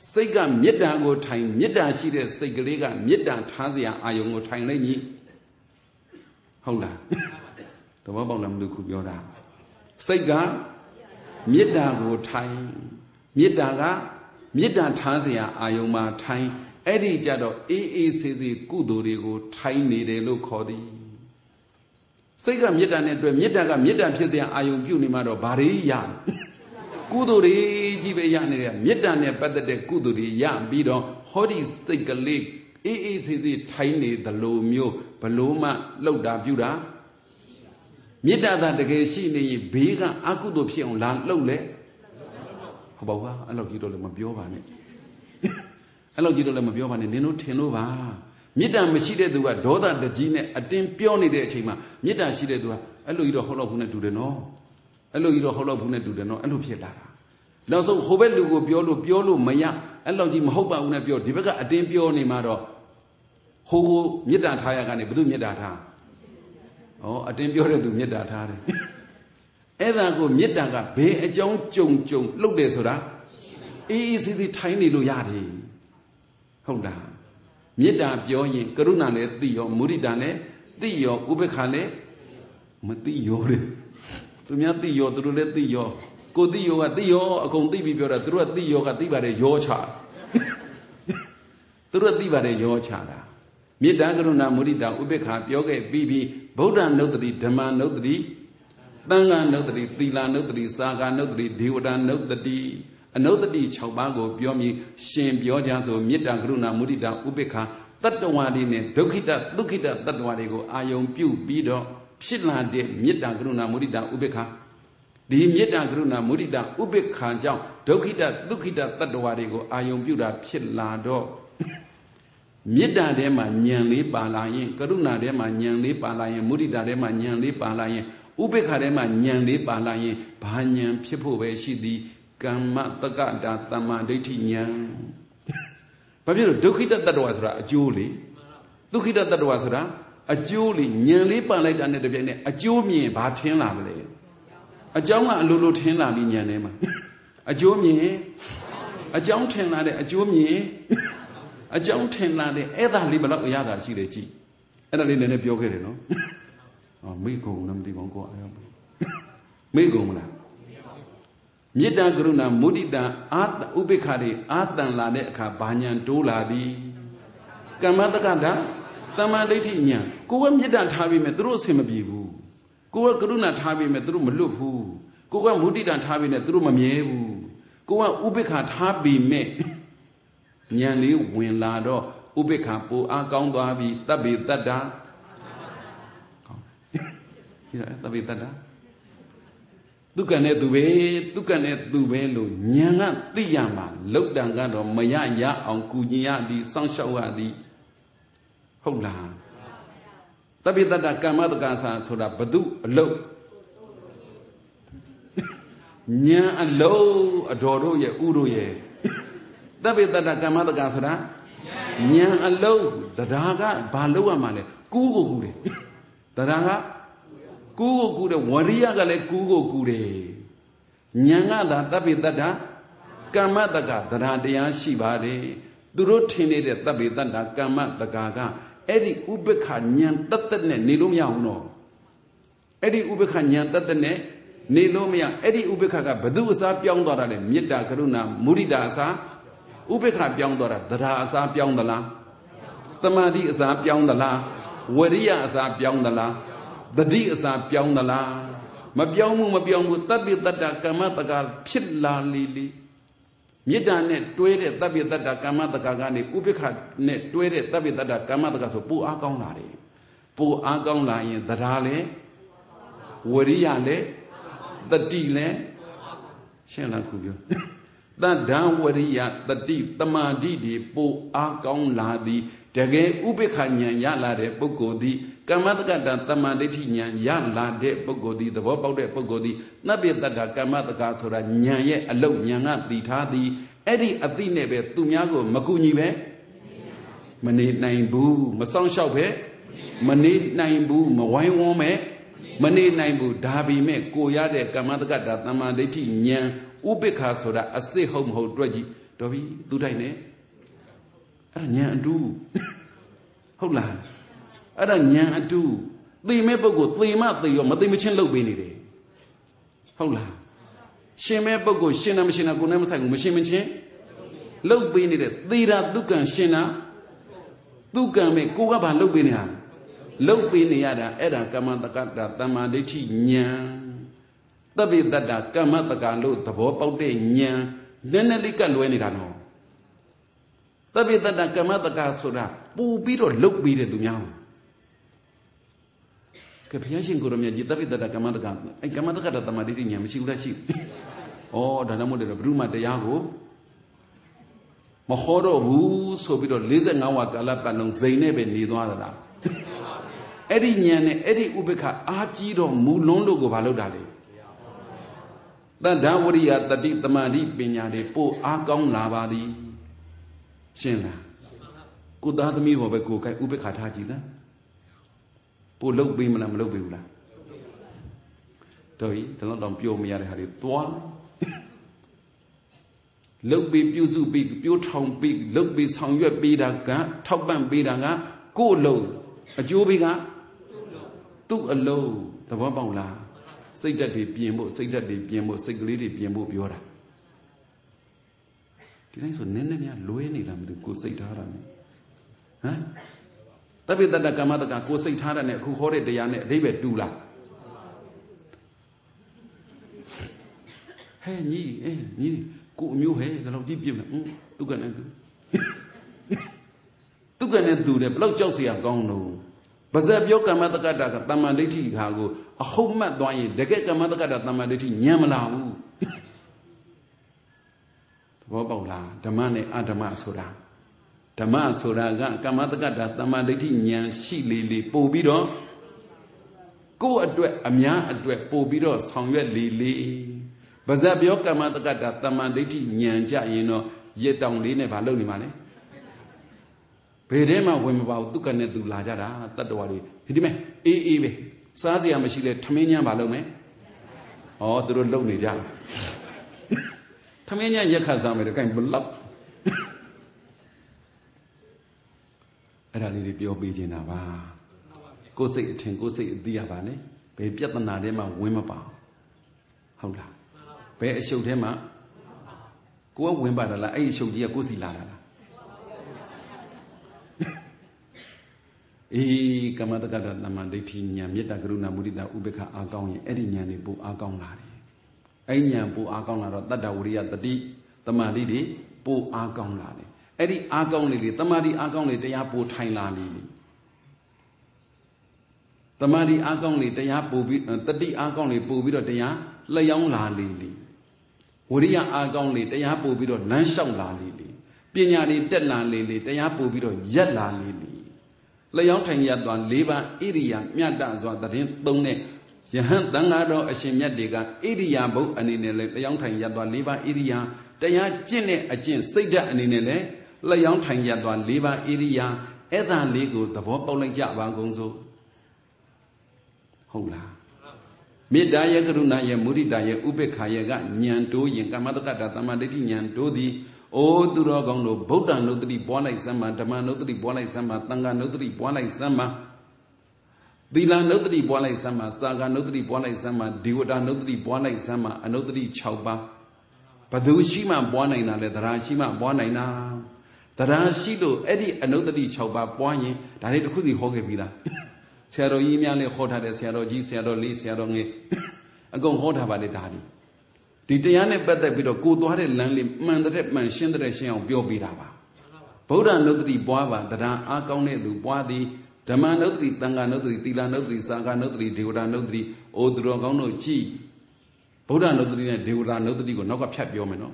စိတ်ကမေတ္တာကိုထိုင်မေတ္တာရှိတဲ့စိတ်ကလေးကမေတ္တာထားစရာအာယုံကိုထိုင်လိုက်မည်ဟုတ်လားသဘောပေါက်လားမလို့ခုပြောတာစိတ်ကမေတ္တာကိုထိုင်မေတ္တာကမေတ္တာထားစရာအာယုံမှာထိုင်အဲ့ဒီကြတော့အေးအေးဆေးဆေးကုသိုလ်တွေကိုထိုင်နေတယ်လို့ခေါ်သည်စိတ်ကမေတ္တာနဲ့တွေ့မေတ္တာကမေတ္တာဖြစ်စရာအာယုံပြုနေမှာတော့ဘာတွေရကုသိုလ်တွေကြီးပဲရနေတယ်မေတ္တာနဲ့ပတ်သက်တဲ့ကုသိုလ်တွေရပြီးတော့ဟောဒီစိတ်ကလေးအေးအေးဆေးဆေးထိုင်နေသလိုမျိုးဘလို့မှလှုပ်တာပြုတာမေတ္တာသာတကယ်ရှိနေရင်ဘေးကအကုသိုလ်ဖြစ်အောင်လာလှုပ်လေဟုတ်ပါဘူးအဲ့လိုကြီးတော့လည်းမပြောပါနဲ့အဲ့လိုကြီးတော့လည်းမပြောပါနဲ့နင်တို့ထင်လို့ပါမေတ္တာမရှိတဲ့သူကဒေါသတကြီးနဲ့အတင်းပြောနေတဲ့အချိန်မှာမေတ္တာရှိတဲ့သူကအဲ့လိုကြီးတော့ဟုတ်တော့ဘူးနဲ့တူတယ်နော်အဲ့လိုကြီးတော့ဟုတ်တော့ဘူးနဲ့တူတယ်နော်အဲ့လိုဖြစ်လာတာနောက်ဆုံးဟိုဘက်လူကိုပြောလို့ပြောလို့မရအဲ့လိုကြီးမဟုတ်ပါဘူးနဲ့ပြောဒီဘက်ကအတင်းပြောနေမှာတော့ဟိုကိုမေတ္တာထားရကနေဘယ်သူမေတ္တာထားဩအတင်းပြောတဲ့သူမေတ္တာထားတယ်အဲ့ဒါကိုမေတ္တာကဘယ်အကြောင်းကြုံကြုံလှုပ်တယ်ဆိုတာအေးအေးဆေးဆေးထိုင်နေလို့ရတယ်ဟုတ်လားမေတ္တာပြောရင်ကရုဏာလည်းသိရောမုဒိတာလည်းသိရောဥပေက္ခလည်းမသိရောတဲ့သူများသိရောသူတို့လည်းသိရောကိုသိရောကသိရောအကုန်သိပြီးပြောတာသူတို့ကသိရောကသိပါတယ်ရောချသူတို့သိပါတယ်ရောချတာမေတ္တာကရုဏာမုဒိတာဥပေက္ခပြောခဲ့ပြီးပြီးဗုဒ္ဓနုတ္တိဓမ္မနုတ္တိသံဃာနုတ္တိသီလနုတ္တိစာဃာနုတ္တိဒေဝတာနုတ္တိအနုတ္တိ၆ပါးကိုပြောမြည်ရှင်ပြောကြဆိုမေတ္တာကရုဏာမုဒိတာဥပေက္ခတတ္တဝါတွေနဲ့ဒုက္ခိတဒုက္ခိတတတ္တဝါတွေကိုအာယုံပြုပြီးတော့ဖြစ်လာတဲ့မေတ္တာကရုဏာမုဒိတာဥပေက္ခဒီမေတ္တာကရုဏာမုဒိတာဥပေက္ခကြောင့်ဒုက္ခိတဒုက္ခိတတတ္တဝါတွေကိုအာယုံပြုတာဖြစ်လာတော့မေတ္တာထဲမှာဉာဏ်လေးပါလာရင်ကရုဏာထဲမှာဉာဏ်လေးပါလာရင်မုဒိတာထဲမှာဉာဏ်လေးပါလာရင်ဥပေက္ခထဲမှာဉာဏ်လေးပါလာရင်ဘာဉာဏ်ဖြစ်ဖို့ပဲရှိသည်ကမ္မတက္ကတာတမ္မာဒိဋ္ဌိဉာဏ်ဘာဖြစ်လို့ဒုက္ခိတတ္တဝါဆိုတာအကျိုးလေဒုက္ခိတတ္တဝါဆိုတာအကျိုးလေဉာဏ်လေးပါလိုက်တာနဲ့တပြိုင်နက်အကျိုးမြင်ဘာထင်းလာမလဲအကြောင်းကအလိုလိုထင်းလာပြီးဉာဏ်ထဲမှာအကျိုးမြင်အကြောင်းထင်လာတဲ့အကျိုးမြင်အကြောင်းထင်လာတဲ့အဲ့ဒါလေးဘယ်လောက်အရသာရှိတယ်ကြည့်အဲ့ဒါလေးနည်းနည်းပြောခဲ့တယ်နော်ဟောမိကုံလည်းမသိပါဘူးကိုအဲ့မိကုံမလားမေတ္တာကရုဏာမုဒိတာအာဥပေက္ခတွေအာတန်လာတဲ့အခါဘာညာတိုးလာသည်ကမ္မတက္ကတာတမ္မာဒိဋ္ဌိညာကိုကမေတ္တာထားပြီးမယ်သူတို့အဆင်မပြေဘူးကိုကကရုဏာထားပြီးမယ်သူတို့မလွတ်ဘူးကိုကမုဒိတာထားပြီးနဲ့သူတို့မမြဲဘူးကိုကဥပေက္ခထားပြီးမယ်ဉာဏ်လေးဝင်လာတော့ဥပေက္ခပိုအားကောင်းသွားပြီတပ္ပိတ္တာဒီတော့တပ္ပိတ္တာသူကနဲ့သူပဲသူကနဲ့သူပဲလို့ဉာဏ်ကသိရမှာလောက်တန်ကတော့မရရအောင်ကူညီရသည်စောင့်ရှောက်ရသည်ဟုတ်လားတပ္ပိတ္တာကမ္မတက္ကဆာဆိုတာဘသူအလုတ်ဉာဏ်အလုံးအတော်တို့ရဲ့ဥတို့ရဲ့တပ္ပိတ္တာကမ္မတက္ကဆိုတာဉာဏ်အလုံးတရားကဘာလို့ရမှာလဲကူးကိုကူးတယ်တရားကကူးကိုကူးတယ်ဝရိယကလည်းကူးကိုကူးတယ်ဉာဏ်ကသာတပ္ပိတ္တာကမ္မတက္ကတရားတရားရှိပါတယ်သူတို့ထင်နေတဲ့တပ္ပိတ္တာကမ္မတက္ကကအဲ့ဒီဥပ္ပခဉာဏ်တတ်တဲ့နဲ့နေလို့မရဘူးနော်အဲ့ဒီဥပ္ပခဉာဏ်တတ်တဲ့နဲ့နေလို့မရအဲ့ဒီဥပ္ပခကဘသူအစားပြောင်းသွားတာလဲမေတ္တာကရုဏာမုဒိတာအစားဥပေက္ခပြောင်းသွားတာတရားအစားပြောင်းသလားတမာတိအစားပြောင်းသလားဝရိယအစားပြောင်းသလားတတိအစားပြောင်းသလားမပြောင်းဘူးမပြောင်းဘူးတပ္ပိတ္တကမ္မတက္ကဖြစ်လာလေလေမေတ္တာနဲ့တွဲတဲ့တပ္ပိတ္တကမ္မတက္ကကနေဥပေက္ခနဲ့တွဲတဲ့တပ္ပိတ္တကမ္မတက္ကဆိုပိုအားကောင်းလာတယ်ပိုအားကောင်းလာရင်တရားလဲဝရိယလဲတတိလဲရှင်းလားခုပြောတတ္တံဝရိယတတိတမာတိတွေပိုအားကောင်းလာသည်တကယ်ဥပေက္ခဉာဏ်ရလာတဲ့ပုဂ္ဂိုလ်သည်ကမ္မတက္ကတာတမာဒိဋ္ဌိဉာဏ်ရလာတဲ့ပုဂ္ဂိုလ်သည်သဘောပေါက်တဲ့ပုဂ္ဂိုလ်သည်နဗ္ဗေတ္တကမ္မတက္ကဆိုတာဉာဏ်ရဲ့အလုတ်ဉာဏ်ကတည်ထားသည်အဲ့ဒီအသိနဲ့ပဲသူများကိုမကူညီပဲမနေနိုင်ဘူးမဆောင်လျှောက်ပဲမနေနိုင်ဘူးမဝိုင်းဝန်းပဲမနေနိုင်ဘူးဒါပေမဲ့ကိုရတဲ့ကမ္မတက္ကတာတမာဒိဋ္ဌိဉာဏ်ဥပေက္ခဆိုတာအစစ်ဟုတ်မဟုတ်တွေ့ကြည့်တော်ပြီသူတိုက်နေအဲ့ဒါညာအတူဟုတ်လားအဲ့ဒါညာအတူသေမဲ့ပုဂ္ဂိုလ်သေမသေရောမသေမချင်းလှုပ်ပေးနေတယ်ဟုတ်လားရှင်မဲ့ပုဂ္ဂိုလ်ရှင်နာမရှင်နာကိုယ်နဲ့မဆိုင်ဘူးမရှင်မချင်းလှုပ်ပေးနေတဲ့သေတာဒုက္ကံရှင်နာဒုက္ကံမဲ့ကိုကဘာလှုပ်ပေးနေတာလှုပ်ပေးနေရတာအဲ့ဒါကမ္မတက္ကတာတမ္မာဒိဋ္ဌိညာသဗ္ဗေတ္တကမ္မတက္ကလို့သဘောပေါက်တဲ့ညာနည်းနည်းလေးကလွဲနေတာနော်သဗ္ဗေတ္တကမ္မတက္ကဆိုတာပူပြီးတော့လှုပ်ပေးတဲ့သူများကဘုရားရှင်ကိုရမြတ်ကြီးသဗ္ဗေတ္တကမ္မတက္ကအဲ့ကမ္မတက္ကတာတမ္မာဒိဋ္ဌိညာမရှိဘူးလားရှိဩဒါမှမဟုတ်တယ်ဘုရုမတရားကိုမဟောတော့ဘူးဆိုပြီးတော့၄၅ဝါကာလပတ်လုံးဇိမ်နဲ့ပဲနေသွားတာလားအဲ့ဒီဉာဏ်နဲ့အဲ့ဒီဥပ္ပခအားကြီးတော့မူလုံးလို့ကိုဘာလုပ်တာလဲတတ္တဝရိယတတိတမာတိပညာတွေပို့အားကောင်းလာပါသည်ရှင်းလားကိုသားသမီးဟောပဲကိုယ်ကိုဥပ္ပခထားကြည့်လားပို့လုတ်ပေးမလားမလုတ်ပေးဘူးလားတော်ပြီဒါတော့တော့ပြောမရတဲ့ဟာတွေသွားလုတ်ပြီးပြုစုပြီးပြိုးထောင်ပြီးလုတ်ပြီးဆောင်ရွက်ပေးတာကထောက်ပံ့ပေးတာကကိုယ်လုံးအကျိုးပေးကသူ့အလုံးသဘောပေါက်လားစိတ်ဓာတ်တွေပြင်ဖို့စိတ်ဓာတ်တွေပြင်ဖို့စိတ်ကလေးတွေပြင်ဖို့ပြောတာဒီတိုင်းဆိုနည်းနည်းများလွဲနေလားမသိကိုယ်စိတ်ထားတာနဲ့ဟမ်တပိတ္တကမ္မတကကိုယ်စိတ်ထားတာနဲ့အခုဟောတဲ့တရားနဲ့အဓိပ္ပာယ်တူလားဟဲ့ညီအေးညီကိုအမျိုးဟဲ့ဒါတော့ကြည့်ပြမယ်သူကနဲ့သူသူကနဲ့သူတယ်ဘလောက်ကြောက်เสียကောင်းလို့ဗဇက်ပြောကမ္မတက္ကတာကတမ္မာဒိဋ္ဌိခါကိုအဟုတ်မှတ်သွားရင်တကယ်ကမ္မတက္ကတာတမ္မာဒိဋ္ဌိညံမလာဘူးသဘောပေါက်လားဓမ္မနဲ့အဓမ္မဆိုတာဓမ္မဆိုတာကကမ္မတက္ကတာတမ္မာဒိဋ္ဌိညံရှိလေလေပို့ပြီးတော့ကိုယ့်အတွက်အများအတွက်ပို့ပြီးတော့ဆောင်ရွက်လေလေဗဇက်ပြောကမ္မတက္ကတာတမ္မာဒိဋ္ဌိညံကြရင်တော့ရစ်တောင်လေးနဲ့ဘာလုပ်နေမှာလဲဘယ်ထဲမှာဝင်မပါဘူးသူကနဲ့သူလာကြတာတတ္တဝါတွေဒီမဲ့အေးအေးပဲစားစရာမရှိလဲထမင်းညမ်းဘာလုပ်မယ်ဩသူတို့လုံနေကြထမင်းညမ်းရက်ခတ်စားမယ်တော့ gain ဘလောက်အဲ့ဒါလေးတွေပြောပေးနေတာပါကိုယ်စိတ်အထင်ကိုယ်စိတ်အသိရပါနဲ့ဘယ်ပြဿနာထဲမှာဝင်မပါဟုတ်လားဘယ်အရှုပ်ထဲမှာကိုယ်ကဝင်ပါတယ်လားအဲ့ဒီအရှုပ်ကြီးကကိုယ်စီလာတာလားအေးကမ္မတက္ကတာတမ္မာဒိဋ္ဌိဉာဏ်မေတ္တာကရုဏာမုဒိတာဥပေက္ခအားကောင်းရင်အဲ့ဒီဉာဏ်တွေပိုအားကောင်းလာတယ်အဲ့ဉာဏ်ပိုအားကောင်းလာတော့တတ္တဝရိယတတိတမာတိတွေပိုအားကောင်းလာတယ်အဲ့ဒီအားကောင်းလေလေတမာတိအားကောင်းလေတရားပိုထိုင်လာလေတမာတိအားကောင်းလေတရားပိုပြီးတတိအားကောင်းလေပိုပြီးတော့တရားလျောင်းလာလေလေဝရိယအားကောင်းလေတရားပိုပြီးတော့လမ်းလျှောက်လာလေလေပညာတွေတက်လာလေလေတရားပိုပြီးတော့ရက်လာလေလေလျောင်းထိုင်ရသွား၄ပါးဣရိယာမြတ်တစွာတရင်သုံးတဲ့ယဟန်တန်ဃာတော်အရှင်မြတ်တွေကဣရိယာဘုတ်အနေနဲ့လျောင်းထိုင်ရသွား၄ပါးဣရိယာတရားကျင့်တဲ့အကျင့်စိတ်ဓာတ်အနေနဲ့လည်းလျောင်းထိုင်ရသွား၄ပါးဣရိယာအဲ့ဒါလေးကိုသဘောပေါက်လိုက်ကြပါကုန်စို့ဟုတ်လားမေတ္တာရဲ့ကရုဏာရဲ့မုဒိတာရဲ့ဥပေက္ခာရဲ့ကဉာဏ်တိုးရင်ကမ္မတက္ကတာတမ္မာဒိဋ္ဌိဉာဏ်တိုးသည်အိုးသူတော်ကောင်းတို့ဗုဒ္ဓနုတ္တိပွားလိုက်စမ်းပါဓမ္မနုတ္တိပွားလိုက်စမ်းပါသံဃာနုတ္တိပွားလိုက်စမ်းပါသီလနုတ္တိပွားလိုက်စမ်းပါစာဂနုတ္တိပွားလိုက်စမ်းပါဒေဝတာနုတ္တိပွားလိုက်စမ်းပါအနုတ္တိ၆ပါးဘသူရှိမှပွားနိုင်တာလဲတရားရှိမှပွားနိုင်တာတရားရှိလို့အဲ့ဒီအနုတ္တိ၆ပါးပွားရင်ဒါလေးတစ်ခုစီဟောခဲ့ပြီလားဆရာတော်ကြီးများလည်းဟောထားတယ်ဆရာတော်ကြီးဆရာတော်လေးဆရာတော်ငယ်အကုန်ဟောထားပါလေဒါဒီဒီတရားနဲ့ပတ်သက်ပြီးတော့ကိုသွားတဲ့လမ်းလေးမှန်တဲ့မှန်ရှင်းတဲ့ရှင်းအောင်ပြောပြတာပါဗုဒ္ဓနုတ္တိပွားပါတရားအားကောင်းတဲ့သူပွားသည်ဓမ္မနုတ္တိသံဃာနုတ္တိသီလနုတ္တိစာဃနုတ္တိဒေဝတာနုတ္တိအိုသူတော်ကောင်းတို့ကြည်ဗုဒ္ဓနုတ္တိနဲ့ဒေဝတာနုတ္တိကိုနောက်ကဖြတ်ပြောမယ်နော်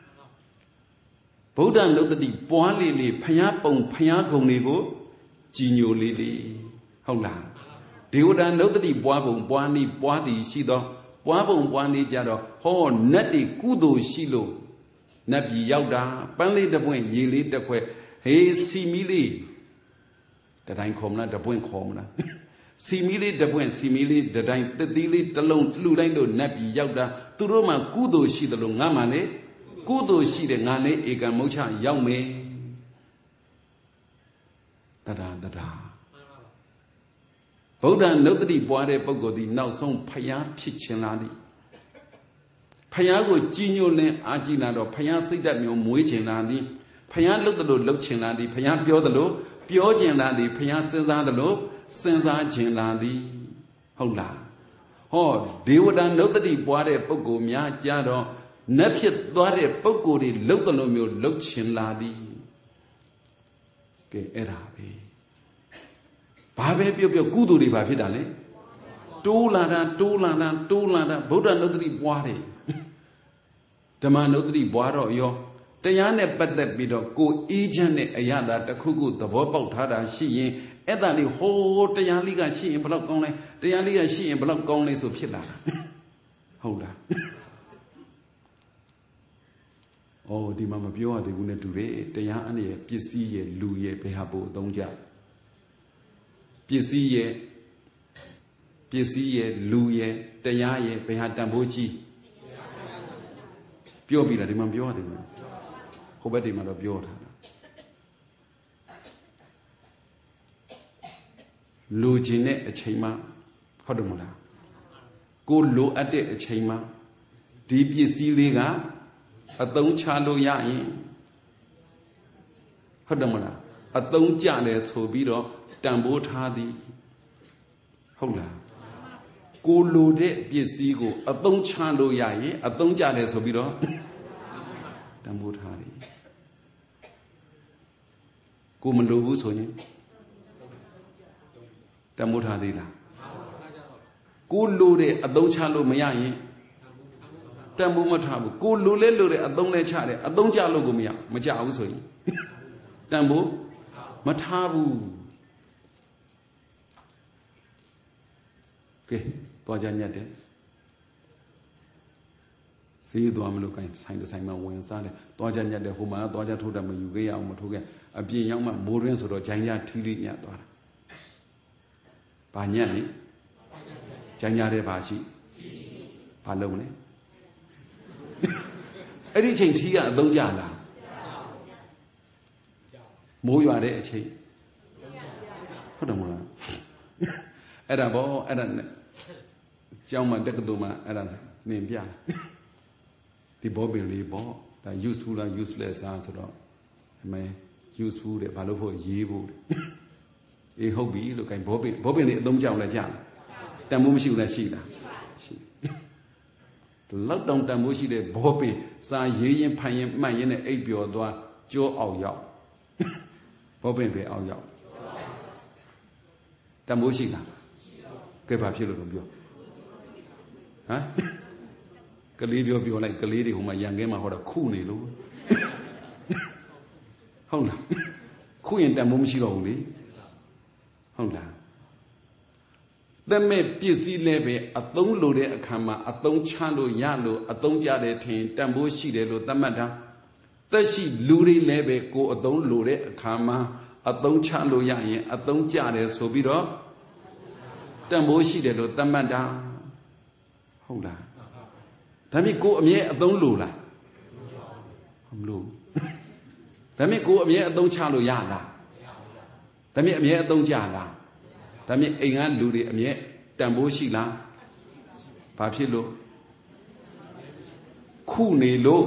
ဗုဒ္ဓနုတ္တိပွားလေးလေးဖျားပုံဖျားခုံတွေကိုကြည်ညိုလေးလေးဟုတ်လားဒေဝတာနုတ္တိပွားပုံပွားနည်းပွားသည်ရှိသောပွားပုံပွားနေကြတော့ဟောနတ်တွေကုသိုလ်ရှိလို့နတ်ပြည်ရောက်တာပန်းလေးတစ်ပွင့်ရေလေးတစ်ခွက်ဟေးစီမီလေးတတိုင်းခေါ်မလားတပွင့်ခေါ်မလားစီမီလေးတပွင့်စီမီလေးတတိုင်းတသီးလေးတစ်လုံးလှူတိုင်းတို့နတ်ပြည်ရောက်တာသူတို့မှကုသိုလ်ရှိတယ်လို့ငါမှလေကုသိုလ်ရှိတဲ့ငါလေးဧကံမုတ်ချရောက်မယ်တရားတရားဗုဒ္ဓနုတ္တိပွားတဲ့ပုဂ္ဂိုလ်ဒီနောက်ဆုံးဖျားဖြစ်ခြင်းလားသည်ဖျားကိုကြီးညိုလင်းအားကြီးလာတော့ဖျားစိတ်ဓာတ်မျိုးမွေးခြင်းလားသည်ဖျားလှုပ်တယ်လို့လှုပ်ခြင်းလားသည်ဖျားပြောတယ်လို့ပြောခြင်းလားသည်ဖျားစဉ်းစားတယ်လို့စဉ်းစားခြင်းလားသည်ဟုတ်လားဟောဒေဝတာနုတ္တိပွားတဲ့ပုဂ္ဂိုလ်များကြတော့နတ်ဖြစ်သွားတဲ့ပုဂ္ဂိုလ်တွေလှုပ်တယ်လို့မျိုးလှုပ်ခြင်းလားသည်ကဲအဲ့ဒါပဲဘာပဲပြောပြောကုသိုလ်တွေဘာဖြစ်တာလဲတိုးလာတာတိုးလာတာတိုးလာတာဗုဒ္ဓနုတ္တိပွားတယ်ဓမ္မနုတ္တိပွားတော့ရောတရားနဲ့ပတ်သက်ပြီးတော့ကိုအေးချမ်းတဲ့အရာသာတစ်ခုခုသဘောပေါက်ထားတာရှိရင်အဲ့ဒါလေးဟိုးတရားလေးကရှိရင်ဘယ်တော့ကောင်းလဲတရားလေးကရှိရင်ဘယ်တော့ကောင်းလဲဆိုဖြစ်လာတာဟုတ်လားအော်ဒီမှာမပြောရသေးဘူးနဲ့တူတယ်တရားအနေရဲ့ပစ္စည်းရဲ့လူရဲ့ဘယ်ဟာပို့အသုံးကြပစ္စည်းရဲ့ပစ္စည်းရဲ့လူရဲ့တရားရဲ့ဘယ်ဟာတန်ဖိုးကြီးပြောပြီးတာဒီမှာပြောရတယ်ကွာဟိုဘက်ဒီမှာတော့ပြောထားတာလူချင်းတဲ့အချိန်မှဟုတ်တယ်မလားကိုလိုအပ်တဲ့အချိန်မှဒီပစ္စည်းလေးကအသုံးချလို့ရရင်ဟုတ်တယ်မလားအသုံးကျတယ်ဆိုပြီးတော့တန်ဖိုးထားသည်ဟုတ်လားကိုလိုတဲ့ပစ္စည်းကိုအသုံးချလို့ရရင်အသုံးကျတယ်ဆိုပြီးတော့တန်ဖိုးထားသည်ကိုမလိုဘူးဆိုရင်တန်ဖိုးထားသေးလားကိုလိုတဲ့အသုံးချလို့မရရင်တန်ဖိုးမထားဘူးကိုလိုလဲလိုတဲ့အသုံးလဲချတယ်အသုံးကျလို့ကိုမရမကြဘူးဆိုရင်တန်ဖိုးမထားဘူးကဲသွားကြညက်တယ်ဈေးသွားမလို့ကိုင်းဆိုင်တစ်ဆိုင်မှာဝင်စားတယ်သွားကြညက်တယ်ဟိုမှာသွားကြထိုးတယ်မယူခဲ့ရအောင်မထိုးခဲ့အပြင်ရောက်မှမိုးရင်းဆိုတော့ဂျိုင်းရထီးလေးညက်သွားတာဘာညက်လဲဂျိုင်းရတဲ့ဘာရှိဘာလုံးလဲအဲ့ဒီချိန်ထီးကအသုံးကြလားမိုးရွာတဲ့အချိန်ဟုတ်တယ်မလားအဲ့ဒါဘောအဲ့ဒါကျောင်းမှာတက္ကသိုလ်မှာအဲ့ဒါနင်ပြဒီဘောပင်လေးပေါ့ဒါ useful လား useless လားဆိုတော့အမေ useful တဲ့ဘာလို့ဖို့ရေးဖို့အေးဟုတ်ပြီလို့ gain ဘောပင်ဘောပင်လေးအသုံးကြောက်လဲကြာတန်မိုးမရှိဘူးလားရှိလားရှိလောက်တောင်တန်မိုးရှိတဲ့ဘောပင်စာရေးရင်ဖန်ရင်မှတ်ရင်နဲ့အိပ်ပျော်သွားကြောအောင်ရောက်ဘောပင်ပဲအောင်ရောက်တန်မိုးရှိလားကဲဘာဖြစ်လို့တော့ပြောဟမ်ကလေးပြောပြောလိုက်ကလေးတွေဟိုမှာရန်ကဲမှာဟောတာခုနေလို့ဟုတ်လားခုရင်တန်မိုးမရှိတော့ဘူးလေဟုတ်လားသက်မဲ့ပစ္စည်းလည်းပဲအသုံးလိုတဲ့အခါမှာအသုံးချလို့ရလို့အသုံးကြတယ်ထင်တန်ဖိုးရှိတယ်လို့သတ်မှတ်တာသက်ရှိလူတွေလည်းပဲကိုအသုံးလိုတဲ့အခါမှာအသုံးချလို့ရရင်အသုံးကြတယ်ဆိုပြီးတော့တန်ဖိုးရှိတယ်လို့သတ်မှတ်တာဟုတ်လားဒါမြစ်ကိုအမြဲအသုံးလိုလားမလိုဒါမြစ်ကိုအမြဲအသုံးချလို့ရလားဒါမြစ်အမြဲအသုံးကြလားဒါမြစ်အိမ်ကလူတွေအမြဲတန်ဖိုးရှိလားဘာဖြစ်လို့ခုနေလို့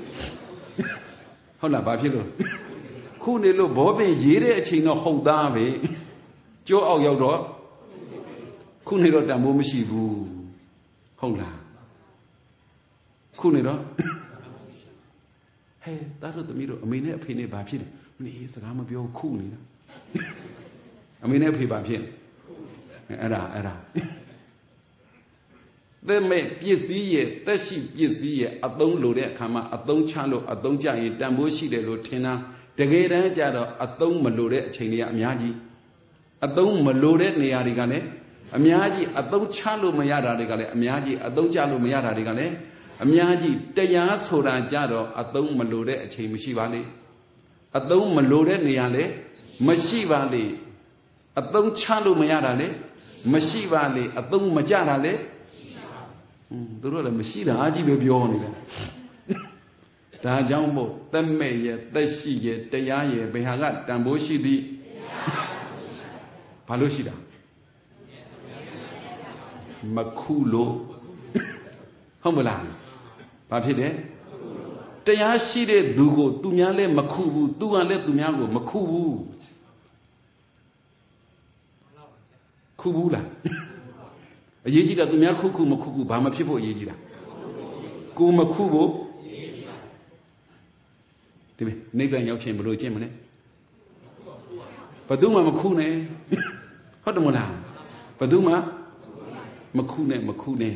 ဟုတ်လားဘာဖြစ်လို့ခုနေလို့ဘောပင်ရေးတဲ့အချိန်တော့ဟုတ်သားပဲကြောအောက်ရောက်တော့ခုနေတော့တန်ဖိုးမရှိဘူးဟုတ်လားခုနေတော့ဟဲ့တားတို့သမီးတို့အမေနဲ့အဖေနဲ့ဘာဖြစ်လဲနေစကားမပြောခုနေတာအမေနဲ့အဖေဘာဖြစ်အဲ့ဒါအဲ့ဒါသက်မဲ့ပစ္စည်းရဲ့သက်ရှိပစ္စည်းရဲ့အသုံးလိုတဲ့အခါမှာအသုံးချလို့အသုံးကြရင်တန်ဖိုးရှိတယ်လို့ထင်တာတကယ်တမ်းကျတော့အသုံးမလိုတဲ့အချိန်တွေကအများကြီးအသုံးမလိုတဲ့နေရာတွေကလည်းအများကြီးအသုံးချလို့မရတာတွေကလည်းအများကြီးအသုံးချလို့မရတာတွေကလည်းအများကြီးတရားဆိုတာကြတော့အသုံးမလိုတဲ့အချိန်မရှိပါလေအသုံးမလိုတဲ့နေရာလည်းမရှိပါလေအသုံးချလို့မရတာလေမရှိပါလေအသုံးမကြတာလေသူတို့လည်းမရှိတာအကြီးပဲပြောနေတယ်ဒါကြောင့်မို့သက်မဲ့ရဲ့သက်ရှိရဲ့တရားရဲ့ဘယ်ဟာကတန်ဖိုးရှိသည်ဘာလို့ရှိတာမခုလို့ဟုတ်မလားဘာဖြစ်တယ်တရားရှိတဲ့သူကိုသူများလည်းမခုဘူးသူကလည်းသူများကိုမခုဘူးခုဘူးလားအရေးကြီးတာသူများခုခုမခုခုဘာမှဖြစ်ဖို့အရေးကြီးတာကိုမခုဖို့ဒီမေနေကံရောက်ချင်းဘလို့ကျင့်မလဲဘယ်သူမှမခုနဲ့ဟုတ်တယ်မလားဘယ်သူမှမခုနဲ့မခုနဲ့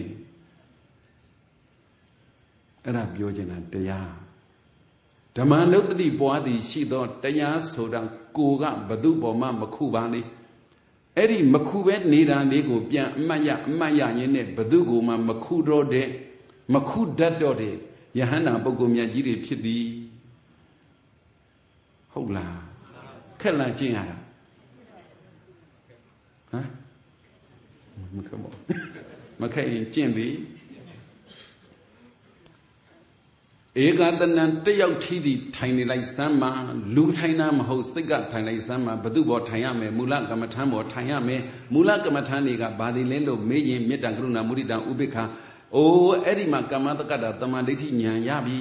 အဲ့ဒါပြောချင်တာတရားဓမ္မနုတ္တိပွားသည်ရှိသောတရားဆိုတာကိုကဘသူပေါ်မှာမခုပါလေအဲ့ဒီမခုပဲနေတာလေးကိုပြန်အမှတ်ရအမှတ်ရရင်းနဲ့ဘသူကိုမှမခုတော့တဲ့မခုတတ်တော့တဲ့ယဟန္တာပုဂ္ဂိုလ်မြတ်ကြီးတွေဖြစ်သည်ဟုတ်လားခက်လာကျင့်ရတာဟမ်မခက်ပါမခက်ရင်ကျင့်သည်ဧကတနံတယောက်ထီးထီးထိုင်နေလိုက်စမ်းမှာလူထိုင်တာမဟုတ်စိတ်ကထိုင်လိုက်စမ်းမှာဘသူဘောထိုင်ရမယ်မူလကမ္မထံဘောထိုင်ရမယ်မူလကမ္မထံတွေကဘာဒီလဲလို့မေးရင်မေတ္တာကရုဏာမုဒိတာဥပိ္ပခာအိုးအဲ့ဒီမှာကမ္မတက္ကတာတမန်ဒိဋ္ဌိဉာဏ်ရပြီ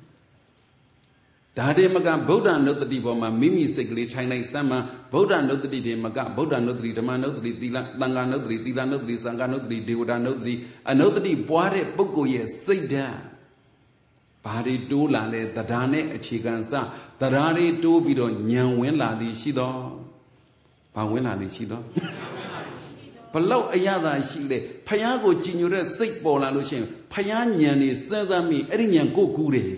ဒါတည်းမကဗုဒ္ဓနုတ္တိဘောမှာမိမိစိတ်ကလေးထိုင်လိုက်စမ်းမှာဗုဒ္ဓနုတ္တိတွေမကဗုဒ္ဓနုတ္တိဓမ္မနုတ္တိသီလသံဃာနုတ္တိသီလနုတ္တိသံဃာနုတ္တိဒေဝတာနုတ္တိအနုတ္တိပွားတဲ့ပုဂ္ဂိုလ်ရဲ့စိတ်ဓာတ်ဘာတွေတိုးလာလဲတရားနဲ့အခြေခံစတရားတွေတိုးပြီးတော့ညံဝင်လာသည်ရှိသောဘာဝင်လာသည်ရှိသောဘလောက်အရသာရှိလေဖယားကိုကြည်ညိုတဲ့စိတ်ပေါ်လာလို့ရှိရင်ဖယားညံနေစမ်းစမ်းမိအဲ့ဒီညံကိုကူးတယ်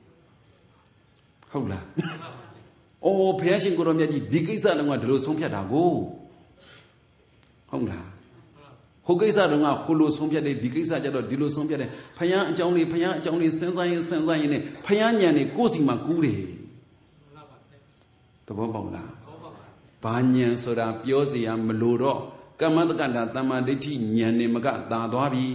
ဟုတ်လားအော်ဖယားရှင်ကိုရောမြတ်ကြီးဒီကိစ္စလုံးကဒီလိုဆုံးဖြတ်တာကိုဟုတ်လားဟိုကိစ္စတော့ကဟိုလိုဆုံးဖြတ်တယ်ဒီကိစ္စကျတော့ဒီလိုဆုံးဖြတ်တယ်ဖယားအကြောင်းလေးဖယားအကြောင်းလေးစဉ်းစားရင်စဉ်းစားရင်နဲ့ဖယားညံနေကိုယ်စီမှာကူးတယ်သဘောပေါက်လားဘာညံဆိုတာပြောစရာမလိုတော့ကမ္မတက္ကတာတမ္မာဒိဋ္ဌိညံနေမကသာသွားပြီ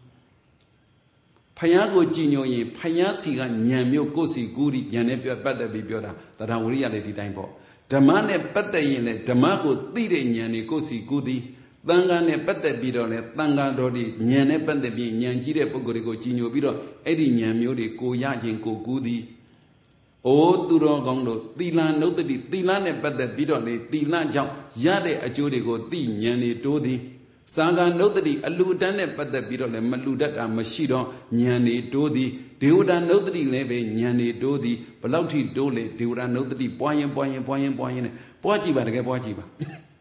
ဖယားကိုကြည်ညိုရင်ဖယားစီကညံမျိုးကိုယ်စီကူးရီညံနဲ့ပတ်သက်ပြီးပြောတာတရားဝရိယလည်းဒီတိုင်းပေါ့ဓမ္မနဲ့ပတ်သက်ရင်လည်းဓမ္မကိုသိတဲ့ညံနေကိုယ်စီကူးသည်သံဃာနဲ့ပတ်သက်ပြီးတော့လေသံဃာတော်ဒီဉာဏ်နဲ့ပတ်သက်ပြီးဉာဏ်ကြီးတဲ့ပုဂ္ဂိုလ်တွေကိုကြီးညိုပြီးတော့အဲ့ဒီဉာဏ်မျိုးတွေကိုရခြင်းကိုကူးသည်အိုးသူတော်ကောင်းတို့သီလနုတ္တိသီလနဲ့ပတ်သက်ပြီးတော့လေသီလကြောင့်ရတဲ့အကျိုးတွေကိုသိဉာဏ်တွေတိုးသည်သံဃာနုတ္တိအလူတန်းနဲ့ပတ်သက်ပြီးတော့လေမလူတတ်တာမရှိတော့ဉာဏ်တွေတိုးသည်ဒေဝတာနုတ္တိလည်းပဲဉာဏ်တွေတိုးသည်ဘလောက်ထိတိုးလေဒေဝတာနုတ္တိပွားရင်ပွားရင်ပွားရင်ပွားရင်ပွားကြည့်ပါတကယ်ပွားကြည့်ပါ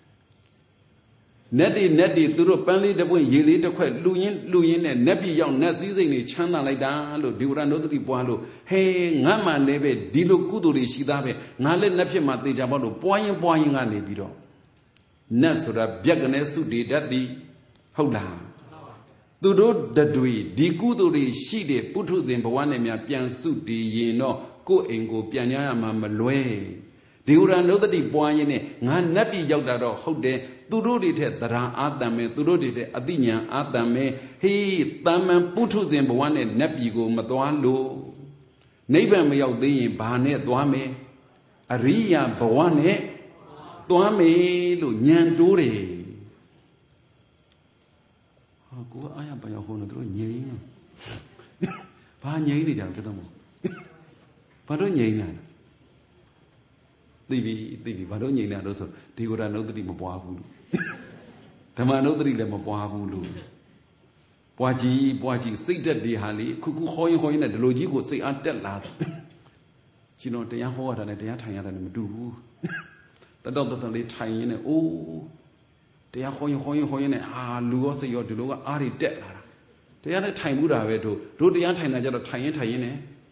နတ်တွေနတ်တွေသူတို့ပန်းလေးတစ်ပွင့်ရေလေးတစ်ခွက်လူရင်းလူရင်းနဲ့နတ်ပြည်ရောက်နတ်စည်းစိမ်တွေချမ်းသာလိုက်တာလို့ဒေဝရနုတ္တိပွားလို့ဟဲငါမှလည်းပဲဒီလိုကုသိုလ်တွေရှိသားပဲငါလည်းနတ်ဖြစ်မှသေချာပေါ့လို့ပွားရင်ပွားရင်ကနေပြီးတော့နတ်ဆိုတာဗျက်ကနေစုတေတတ်သည်ဟုတ်လားသူတို့တတွေဒီကုသိုလ်တွေရှိတဲ့ပုထုဇဉ်ဘဝနဲ့များပြန်စုတည်ရင်တော့ကိုယ့်အိမ်ကိုပြန်ရရမှာမလွဲဒေဝရနုတ္တိပွားရင်နဲ့ငါနတ်ပြည်ရောက်တာတော့ဟုတ်တယ်သူတို့တွေထက်တရားအာတံမယ်သူတို့တွေထက်အတိညာအာတံမယ်ဟေးတမန်ပုထုဇဉ်ဘဝနဲ့နတ်ပြည်ကိုမသွားလို့နိဗ္ဗာန်မရောက်သေးရင်ဘာနဲ့သွားမယ်အရိယာဘဝနဲ့သွားမယ်လို့ညံတိုးတယ်ဟာကိုအားရပါရဟိုတော့တို့ငြိမ်ဘာငြိမ်နေကြတယ်တော့မဘာလို့ငြိမ်နေလဲသိပြီသိပြီဘာလို့ငြိမ်နေတော့ဆိုဒီကိုယ်တော်နုတ္တိမပွားဘူးလို့ဓမ္မနုတ္တိလည်းမပွားဘူးလို့ပွားကြည့်ပွားကြည့်စိတ်တက်ဒီဟာလေခုခုဟောရင်ဟောရင်နဲ့ဒီလိုကြီးကိုစိတ်အားတက်လာတယ်ရှင်တော်တရားဟောရတာနဲ့တရားထိုင်ရတာနဲ့မတူဘူးတတော်တော်လေးထိုင်ရင်းနဲ့အိုးတရားဟောရင်ဟောရင်ဟောရင်နဲ့အာလူရောစိတ်ရောဒီလိုကအားတွေတက်လာတာတရားနဲ့ထိုင်မှုတာပဲတို့တို့တရားထိုင်တာကြတော့ထိုင်ရင်ထိုင်ရင်နဲ့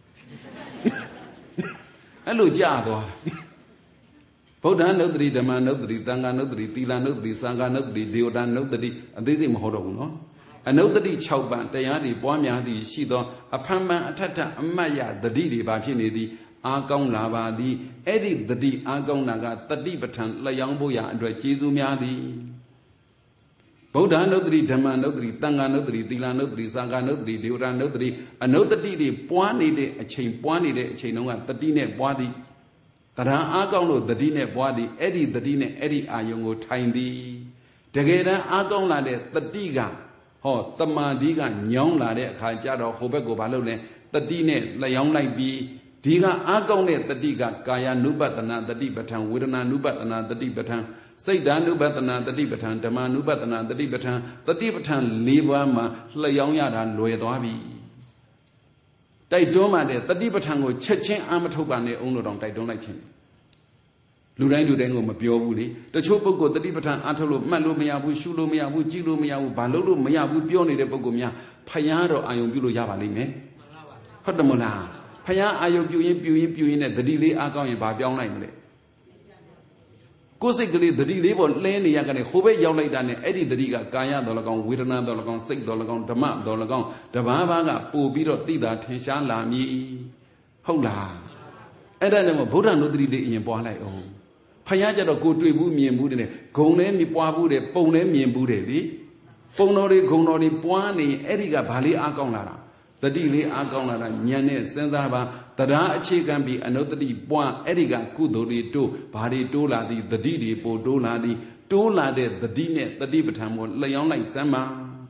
အဲ့လိုကြာသွားဗုဒ္ဓနုတ္တိဓမ္မနုတ္တိသံဃာနုတ္တိသီလနုတ္တိသံဃာနုတ္တိဒေဝတာနုတ္တိအသေးစိတ်မဟုတ်တော့ဘူးနော်အနုတ္တိ၆ပါးတရားတွေပွားများသည်ရှိသောအဖန်ဖန်အထက်ထအမတ်ရတတိတွေဘာဖြစ်နေသည်အာကောင်းလာပါသည်အဲ့ဒီတတိအာကောင်းတာကတတိပဋ္ဌာန်လျောင်းဖို့ရအတွက်ကျေးဇူးများသည်ဘဗုဒ္ဓနုတ္တိဓမ္မနုတ္တိတန်ခါနုတ္တိသီလနုတ္တိသံဃာနုတ္တိဒေဝတာနုတ္တိအနုတ္တိတွေပွားနေတဲ့အချိန်ပွားနေတဲ့အချိန်တုန်းကတတိနဲ့ပွားသည်တရားအားကောင်းလို့တတိနဲ့ပွားသည်အဲ့ဒီတတိနဲ့အဲ့ဒီအာယုံကိုထိုင်သည်တကယ်တမ်းအားကောင်းလာတဲ့တတိကဟောတမာတိကညောင်းလာတဲ့အခါကျတော့ဟိုဘက်ကိုဘာလုပ်လဲတတိနဲ့လျောင်းလိုက်ပြီးဒီကအားကောင်းတဲ့တတိကကာယ ानु ပတနာတတိပဋ္ဌာန်ဝေဒနာ ानु ပတနာတတိပဋ္ဌာန်စိတ်ဓာ ानु ပတနာတတိပဋ္ဌာန်ဓမ္မ ानु ပတနာတတိပဋ္ဌာန်တတိပဋ္ဌာန်၄ပါးမှာလျောင်းရတာလွယ်သွားပြီတိုက်တွန်းမှတဲ့တတိပဋ္ဌာန်ကိုချက်ချင်းအာမထုတ်ပါနဲ့အောင်လို့တောင်တိုက်တွန်းလိုက်ခြင်းလူတိုင်းလူတိုင်းကိုမပြောဘူးလေတချို့ပုဂ္ဂိုလ်တတိပဋ္ဌာန်အားထုတ်လို့မှတ်လို့မရဘူးရှုလို့မရဘူးကြည့်လို့မရဘူးဘာလို့လို့မရဘူးပြောနေတဲ့ပုဂ္ဂိုလ်များဖယားတော့အာယုံပြုလို့ရပါလိမ့်မယ်ဟုတ်တယ်မလားဖယားအာယုံပြုရင်ပြုရင်ပြုရင်နဲ့တတိလေးအားကောင်းရင်ဘာပြောင်းလိုက်မလဲကိုယ်စိတ်ကလေးတတိလေးပေါ်လဲနေရကနေဟိုဘက်ရောက်လိုက်တာနဲ့အဲ့ဒီတတိကကာယတော်၎င်းဝေဒနာတော်၎င်းစိတ်တော်၎င်းဓမ္မတော်၎င်းတဘာဘာကပို့ပြီးတော့သိတာထင်ရှားလာမည်ဟုတ်လားအဲ့ဒါကြောင့်ဗုဒ္ဓနုတ္တိလေးအရင်ပွားလိုက်အောင်ဖယားကြတော့ကိုတွေ့ဘူးမြင်ဘူးတဲ့ဂုံလဲမြပွားဘူးတဲ့ပုံလဲမြင်ဘူးတဲ့လေပုံတော်တွေဂုံတော်တွေပွားနေအဲ့ဒီကဘာလေးအားကောင်းလာတာတတိလေးအားကောင်းလာတာဉာဏ်နဲ့စဉ်းစားပါတရားအခြေခံပြီးအနုတ္တိပွားအဲ့ဒီကကုသိုလ်တွေတိုးဘာတွေတိုးလာသည်တတိတွေပို့တိုးလာသည်တိုးလာတဲ့တတိနဲ့တတိပဋ္ဌာန်ကိုလျောင်းလိုက်စမ်းပါ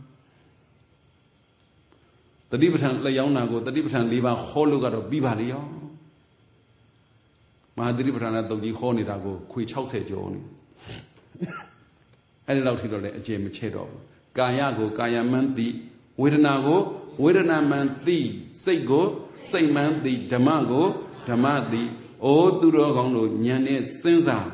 တတိပဋ္ဌာန်လျောင်းတာကိုတတိပဋ္ဌာန်၄ပါးဟောလို့ကတော့ပြီးပါလေရောမဟာသတိပဋ္ဌာန်တုတ်ကြီးဟောနေတာကိုခွေ၆၀ကျော်နေအဲ့ဒီလောက်ထိတော့လည်းအကျေမချဲ့တော့ဘူးကာယကိုကာယမှန်သိဝေဒနာကိုဝေဒနာမှန်သိစိတ်ကိုစိတ်မှန်သိဓမ္မကိုဓမ္မသိအိုးသူတော်ကောင်းတို့ဉာဏ်နဲ့စဉ်းစား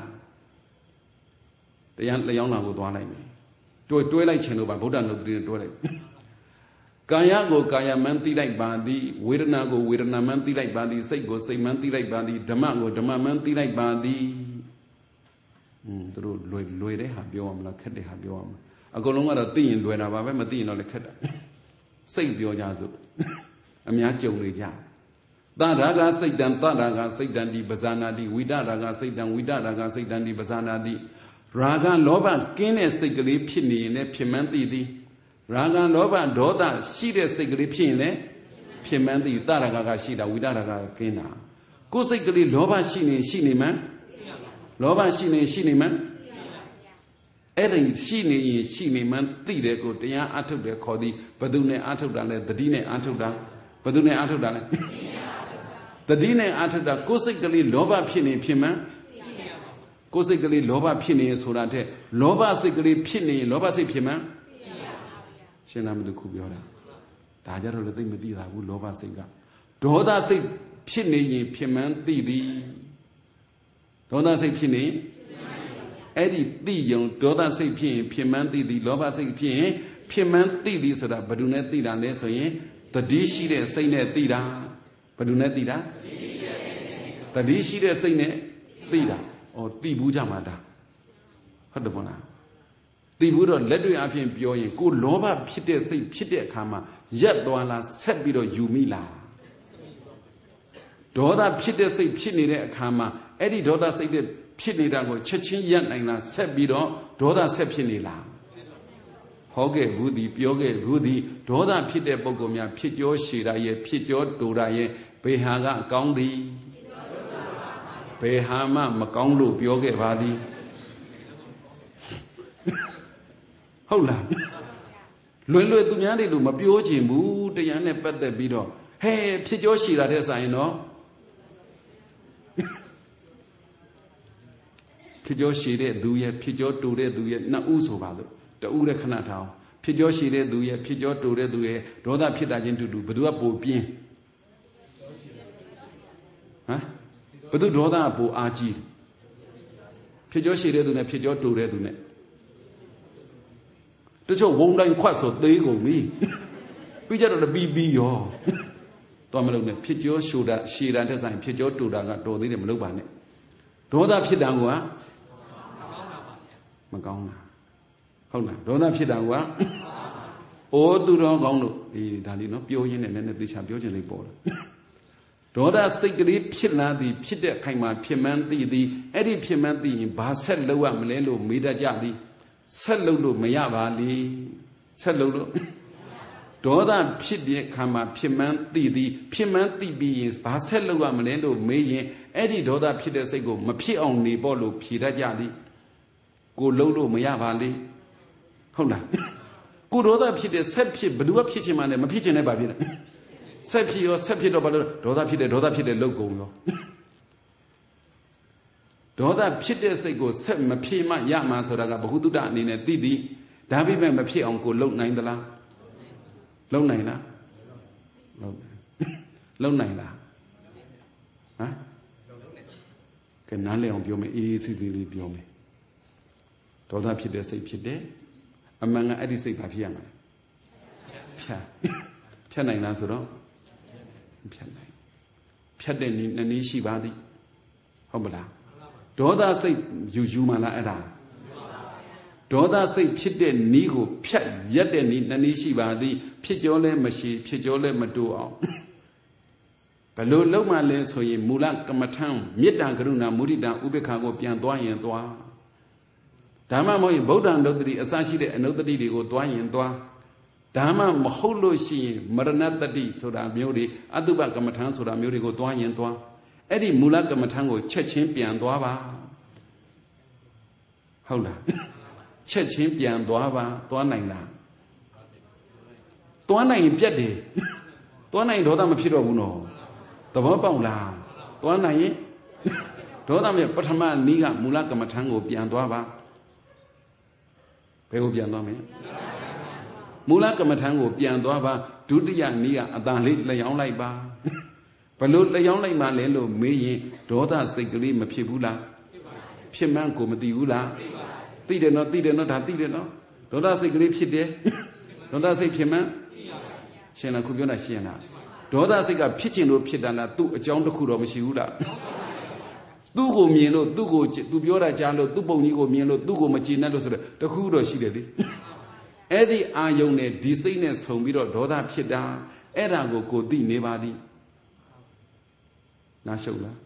တရားလျောင်းတာကိုသွားလိုက်မယ်တွဲတွဲလိုက်ခြင်းလို့ပါဗုဒ္ဓနုတ္တိနဲ့တွဲလိုက်ကာယကိုကာယမှန်သိလိုက်ပါသည်ဝေဒနာကိုဝေဒနာမှန်သိလိုက်ပါသည်စိတ်ကိုစိတ်မှန်သိလိုက်ပါသည်ဓမ္မကိုဓမ္မမှန်သိလိုက်ပါသည်อืมတို့လွယ်လွယ်တဲ့ဟာပြောရမလားခက်တဲ့ဟာပြောရမလားအကုန်လုံးကတော့သိရင်လွယ်တာပါပဲမသိရင်တော့လည်းခက်တာစိတ်ပြောကြစို့အများကြုံနေကြသရဂစိတ်တံသရဂစိတ်တံဒီပဇာနာတိဝိတရဂစိတ်တံဝိတရဂစိတ်တံဒီပဇာနာတိရာဂလောဘကင်းတဲ့စိတ်ကလေးဖြစ်နေရင်လည်းဖြစ်မှန်းသိသည်ရာဂလောဘဒေါသရှိတဲ့စိတ်ကလေးဖြစ်ရင်လည်းဖြစ်မှန်းသိသရဂကရှိတာဝိတရဂကကင်းတာကိုယ်စိတ်ကလေးလောဘရှိနေရှိနေမှန်းလောဘရှိနေရှိနေမှန်းအဲ့ဒါရှိနေရင်ရှိနေမှန်းသိတယ်ကိုတရားအထုတ်တယ်ခေါ်သည်ဘသူနဲ့အထုတ်တာလဲတတိနဲ့အထုတ်တာဘသူနဲ့အထုတ်တာလဲတတိနဲ့အထုတ်တာကိုယ်စိတ်ကလေးလောဘဖြစ်နေဖြစ်မှန်းကိုယ်စိတ်ကလေးလောဘဖြစ်နေဆိုတာတဲ့လောဘစိတ်ကလေးဖြစ်နေရင်လောဘစိတ်ဖြစ်မှန်းရှင်းလားမလို့ခုပြောတာဒါကြတော့လည်းသိမသိတာဘူးလောဘစိတ်ကဒေါသစိတ်ဖြစ်နေရင်ဖြစ်မှန်းသိသည်ဒေါသစိတ်ဖြစ်နေအဲ့ဒီသိယုံဒေါသစိတ်ဖြစ်ရင်ဖြစ်မှန်းသိသည်လောဘစိတ်ဖြစ်ရင်ဖြစ်မှန်းသိသည်ဆိုတာဘယ်သူနဲ့သိတာလဲဆိုရင်တတိရှိတဲ့စိတ်နဲ့သိတာဘယ်သူနဲ့သိတာတတိရှိတဲ့စိတ်နဲ့သိတာဩသိဘူးကြမှာဒါဟုတ်တယ်မလားသိဘူးတော့လက်တွေ့အဖြစ်ပြောရင်ကိုလောဘဖြစ်တဲ့စိတ်ဖြစ်တဲ့အခါမှာရက်သွားလားဆက်ပြီးတော့ယူမိလားဒေါသဖြစ်တဲ့စိတ်ဖြစ်နေတဲ့အခါမှာအဲ့ဒီဒေါသစိတ်တဲ့ဖြစ်နေတာကိုချက်ချင်းရပ်နိုင်လားဆက်ပြီးတော့ဒေါသဆက်ဖြစ်နေလားဟောခဲ့ဘူးဒီပြောခဲ့ဘူးဒီဒေါသဖြစ်တဲ့ပုံကောင်များဖြစ်ကြောရှည်တာရဲ့ဖြစ်ကြောတူတာရဲ့ဘေဟာကအကောင်းသည်ဘေဟာမှမကောင်းလို့ပြောခဲ့ပါသည်ဟုတ်လားလွယ်လွယ်သူများတွေလို့မပြောချင်ဘူးတရားနဲ့ပတ်သက်ပြီးတော့ဟဲ့ဖြစ်ကြောရှည်တာတဲ့ဆိုင်တော့ဖြစ်ကြောရှည်တဲ့သူရဲ့ဖြစ်ကြောတူတဲ့သူရဲ့နှစ်ဦးဆိုပါလို့တူတဲ့ခဏထောင်ဖြစ်ကြောရှည်တဲ့သူရဲ့ဖြစ်ကြောတူတဲ့သူရဲ့ဒေါသဖြစ်တာချင်းတူတူဘယ်သူကပိုပြင်းဟမ်ဘယ်သူဒေါသကပိုအားကြီးဖြစ်ကြောရှည်တဲ့သူနဲ့ဖြစ်ကြောတူတဲ့သူနဲ့တချို့ဝုံတိုင်းခွတ်ဆိုသေးကုန်ပြီပြီးကြတော့ပြီးပြီးရောတော့မလုပ်နဲ့ဖြစ်ကြောရှူတာရှည်တာတဲ့ဆိုင်ဖြစ်ကြောတူတာကတော်သေးတယ်မလုပ်ပါနဲ့ဒေါသဖြစ်တာကမကောင်းတာဟုတ်လားဒေါသဖြစ်တာကအိုးသူတော်ကောင်းတို့ဒီဒါလေးနော်ပြောရင်းနဲ့လည်းသေချာပြောချင်လေးပေါ်လာဒေါသစိတ်ကလေးဖြစ်လာသည်ဖြစ်တဲ့ခိုင်မှာဖြစ်မှန်းသိသည်အဲ့ဒီဖြစ်မှန်းသိရင်ဘာဆက်လုပ်ရမလဲလို့မေးတတ်ကြသည်ဆက်လုပ်လို့မရပါလေဆက်လုပ်လို့ဒေါသဖြစ်တဲ့ခါမှာဖြစ်မှန်းသိသည်ဖြစ်မှန်းသိပြီးရင်ဘာဆက်လုပ်ရမလဲလို့မေးရင်အဲ့ဒီဒေါသဖြစ်တဲ့စိတ်ကိုမဖြစ်အောင်နေပေါ့လို့ဖြေတတ်ကြသည်ကိုလုံးလို့မရပါလေဟုတ်လားကိုဒေါသဖြစ်တဲ့ဆက်ဖြစ်ဘယ်သူကဖြစ်ချင်မှလည်းမဖြစ်ချင်လည်းပါဖြစ်တယ်ဆက်ဖြစ်ရောဆက်ဖြစ်တော့ဘာလို့ဒေါသဖြစ်တယ်ဒေါသဖြစ်တယ်လောက်ကုန်ရောဒေါသဖြစ်တဲ့စိတ်ကိုဆက်မဖြစ်မှရမှာဆိုတာကဘ ഹു တုတအနေနဲ့သိသည်ဒါပေမဲ့မဖြစ်အောင်ကိုလုံနိုင်သလားလုံနိုင်လားလုံလုံနိုင်လားဟမ်ကဲနားလည်အောင်ပြောမယ်အေးအေးဆေးဆေးလေးပြောမယ်ဒေါသဖြစ်တဲ့စိတ်ဖြစ်တယ်အမှန်ကအဲ့ဒီစိတ်ဘာဖြစ်ရမှာဖြတ်ဖြတ်နိုင်လားဆိုတော့ဖြတ်နိုင်ဖြတ်တဲ့နည်းနည်းရှိပါသည်ဟုတ်မလားဒေါသစိတ်ယူယူမှလားအဲ့ဒါဒေါသစိတ်ဖြစ်တဲ့နည်းကိုဖြတ်ရက်တဲ့နည်းနည်းရှိပါသည်ဖြစ်ကြောလဲမရှိဖြစ်ကြောလဲမတိုးအောင်ဘယ်လိုလုပ်မှလဲဆိုရင်မူလကမ္မထံမေတ္တာကရုဏာမုဒိတာဥပေက္ခကိုပြန်သွားရင်သွားဓမ္မမဟုတ်ရင်ဗုဒ္ဓံနုတ္တိအစရှိတဲ့အနုတ္တိတွေကိုသွားရင်သွားဓမ္မမဟုတ်လို့ရှိရင်မရဏတတိဆိုတာမျိုးတွေအတုပကမ္မထံဆိုတာမျိုးတွေကိုသွားရင်သွားအဲ့ဒီမူလကမ္မထံကိုချက်ချင်းပြန်သွားပါဟုတ်လားချက်ချင်းပြန်သွားပါသွားနိုင်လားသွားနိုင်ရင်ပြတ်တယ်သွားနိုင်ဒေါသမဖြစ်တော့ဘူးနော်သဘောပေါက်လားသွားနိုင်ရင်ဒေါသမြေပထမနီးကမူလကမ္မထံကိုပြန်သွားပါဘယ်ကိုပြန်သွားမလဲမူလကမ္မထံကိုပြန်သွားပါဒုတိယနီးကအတန်လေးလျောင်းလိုက်ပါဘလို့လျောင်းလိုက်မှလဲလို့မေးရင်ဒေါသစိတ်ကလေးမဖြစ်ဘူးလားဖြစ်မှန်းကိုမသိဘူးလားသိတယ်နော်သိတယ်နော်ဒါသိတယ်နော်ဒေါသစိတ်ကလေးဖြစ်တယ်ဒေါသစိတ်ဖြစ်မှန်းရှင်းလားခုပြောတာရှင်းလားဒေါသစိတ်ကဖြစ်ခြင်းလို့ဖြစ်တာလားသူ့အကြောင်းတစ်ခုတော့မရှိဘူးလားသူ့ကိုမြင်လို့သူ့ကိုသူပြောတာကြားလို့သူ့ပုံကြီးကိုမြင်လို့သူ့ကိုမကြည်နဲ့လို့ဆိုတော့တခုတော့ရှိတယ်လေအဲ့ဒီအာယုံနဲ့ဒီစိတ်နဲ့ဆုံပြီးတော့ဒေါသဖြစ်တာအဲ့ဒါကိုကိုသိနေပါသည်နားရှုပ်လား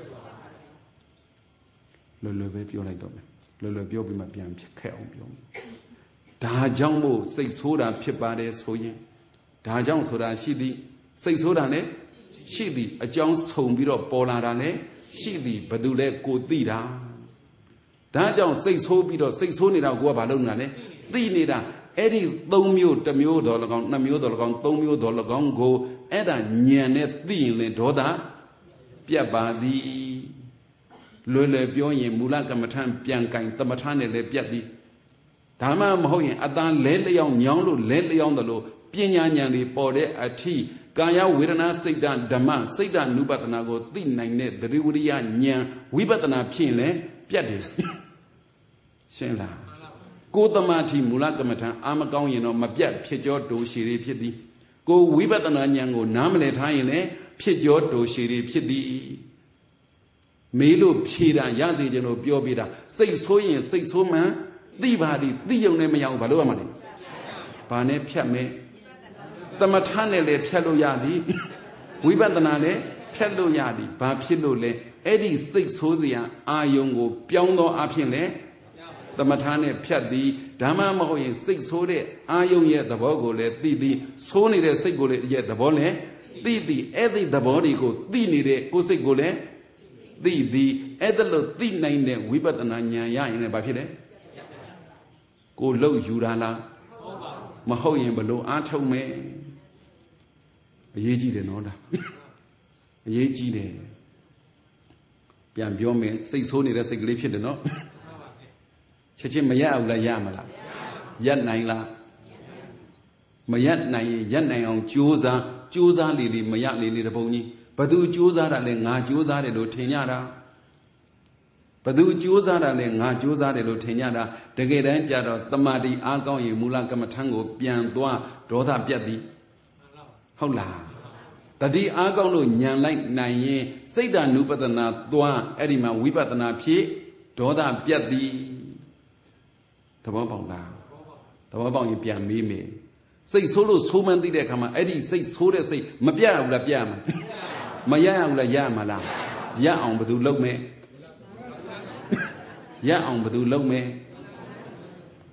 လွယ်လွယ်ပဲပြောလိုက်တော့မယ်လွယ်လွယ်ပြောပြီးမှပြန်ဖြစ်ခဲ့အောင်ပြောမယ်ဒါကြောင့်မို့စိတ်ဆိုးတာဖြစ်ပါတယ်ဆိုရင်ဒါကြောင့်ဆိုတာရှိသည်စိတ်ဆိုးတာလည်းရှိသည်အကြောင်းဆုံပြီးတော့ပေါ်လာတာလည်းရှိသည်ဘယ်သူလဲကိုသိတာဒါကြောင့်စိတ်ဆိုးပြီးတော့စိတ်ဆိုးနေတာကိုကဘာလုပ်နေတာလဲသိနေတာအဲ့ဒီသုံးမျိုးတစ်မျိုးတော်၎င်းနှစ်မျိုးတော်၎င်းသုံးမျိုးတော်၎င်းကိုအဲ့ဒါညံနဲ့သိရင်လေဒေါသပြတ်ပါသည်လွယ်လွယ်ပြောရင်မူလကမ္မထံပြန်ကင်သမထနဲ့လည်းပြတ်သည်ဒါမှမဟုတ်ရင်အတန်လဲလျောင်းညောင်းလို့လဲလျောင်းတယ်လို့ပညာဉာဏ်တွေပေါ်တဲ့အထိကာယဝေဒနာစိတ်ဓမ္မစိတ်ဓနုပဒနာကိုသိနိုင်တဲ့သတိဝရိယဉာဏ်ဝိပဿနာဖြစ်ရင်လည်းပြတ်တယ်ရှင်းလားကိုသမာဓိမူလကမ္မထံအာမကောင်းရင်တော့မပြတ်ဖြစ်ကြောတိုးရှည်တွေဖြစ်သည်ကိုဝိပဿနာဉာဏ်ကိုနားမလည်ထားရင်လည်းဖြစ်ကြောတိုးရှည်တွေဖြစ်သည်မေးလို့ဖြေတာရစေခြင်းလို့ပြောပြတာစိတ်ဆိုးရင်စိတ်ဆိုးမှန်သိပါသည်သိယုံနဲ့မရဘူးဘာလို့ရမှာလဲဘာနဲ့ဖြတ်မယ်သမထနဲ့လည်းဖြတ်လို့ရသည်ဝိပဿနာလည်းဖြတ်လို့ရသည်ဘာဖြစ်လို့လဲအဲ့ဒီစိတ်ဆိုးစရာအာယုံကိုပြောင်းသောအဖြစ်လဲသမထနဲ့ဖြတ်သည်ဓမ္မမဟုတ်ရင်စိတ်ဆိုးတဲ့အာယုံရဲ့သဘောကိုလည်းသိသည်ဆိုးနေတဲ့စိတ်ကိုလည်းရဲ့သဘောလည်းသိသည်အဲ့ဒီသဘောတွေကိုသိနေတဲ့ကိုယ်စိတ်ကိုလည်းသိသည်အဲ့ဒါလို့သိနိုင်တဲ့ဝိပဿနာဉာဏ်ရရင်လည်းဘာဖြစ်လဲကိုလှုပ်ယူတာလားမဟုတ်ရင်ဘလို့အားထုတ်မယ်အရေးကြီးတယ်နော်ဒါအရေးကြီးတယ်ပြန်ပြောမယ်စိတ်ဆိုးနေတဲ့စိတ်ကလေးဖြစ်တယ်နော်ချက်ချင်းမရဘူးလားရမလားရက်နိုင်လားမရက်နိုင်ရင်ရက်နိုင်အောင်ကြိုးစားကြိုးစားလေလေမရလေလေတပုံကြီးဘသူကြိုးစားတာလဲငါကြိုးစားတယ်လို့ထင်ကြတာဘသူကြိုးစားတာလဲငါကြိုးစားတယ်လို့ထင်ကြတာတကယ်တမ်းကျတော့တမာတိအားကောင်းရင်မူလကမ္မထံကိုပြန်သွားဒေါသပြတ်သည်ဟုတ်လားတတိအားကောင်းလို့ညံလိုက်နိုင်ရင်စိတ်ဓာနုပဒနာသွားအဲ့ဒီမှာဝိပဿနာဖြစ်ဒေါသပြတ်သည်သဘောပေါက်လားသဘောပေါက်ရင်ပြန်မေးမယ်စိတ်ဆိုးလို့ဆိုးမှန်းသိတဲ့အခါမှာအဲ့ဒီစိတ်ဆိုးတဲ့စိတ်မပြတ်ဘူးလားပြတ်မှာမရရဘူးလားရမှာလားရအောင်ဘယ်သူလုပ်မယ်ရအောင်ဘယ်သူလုပ်မယ်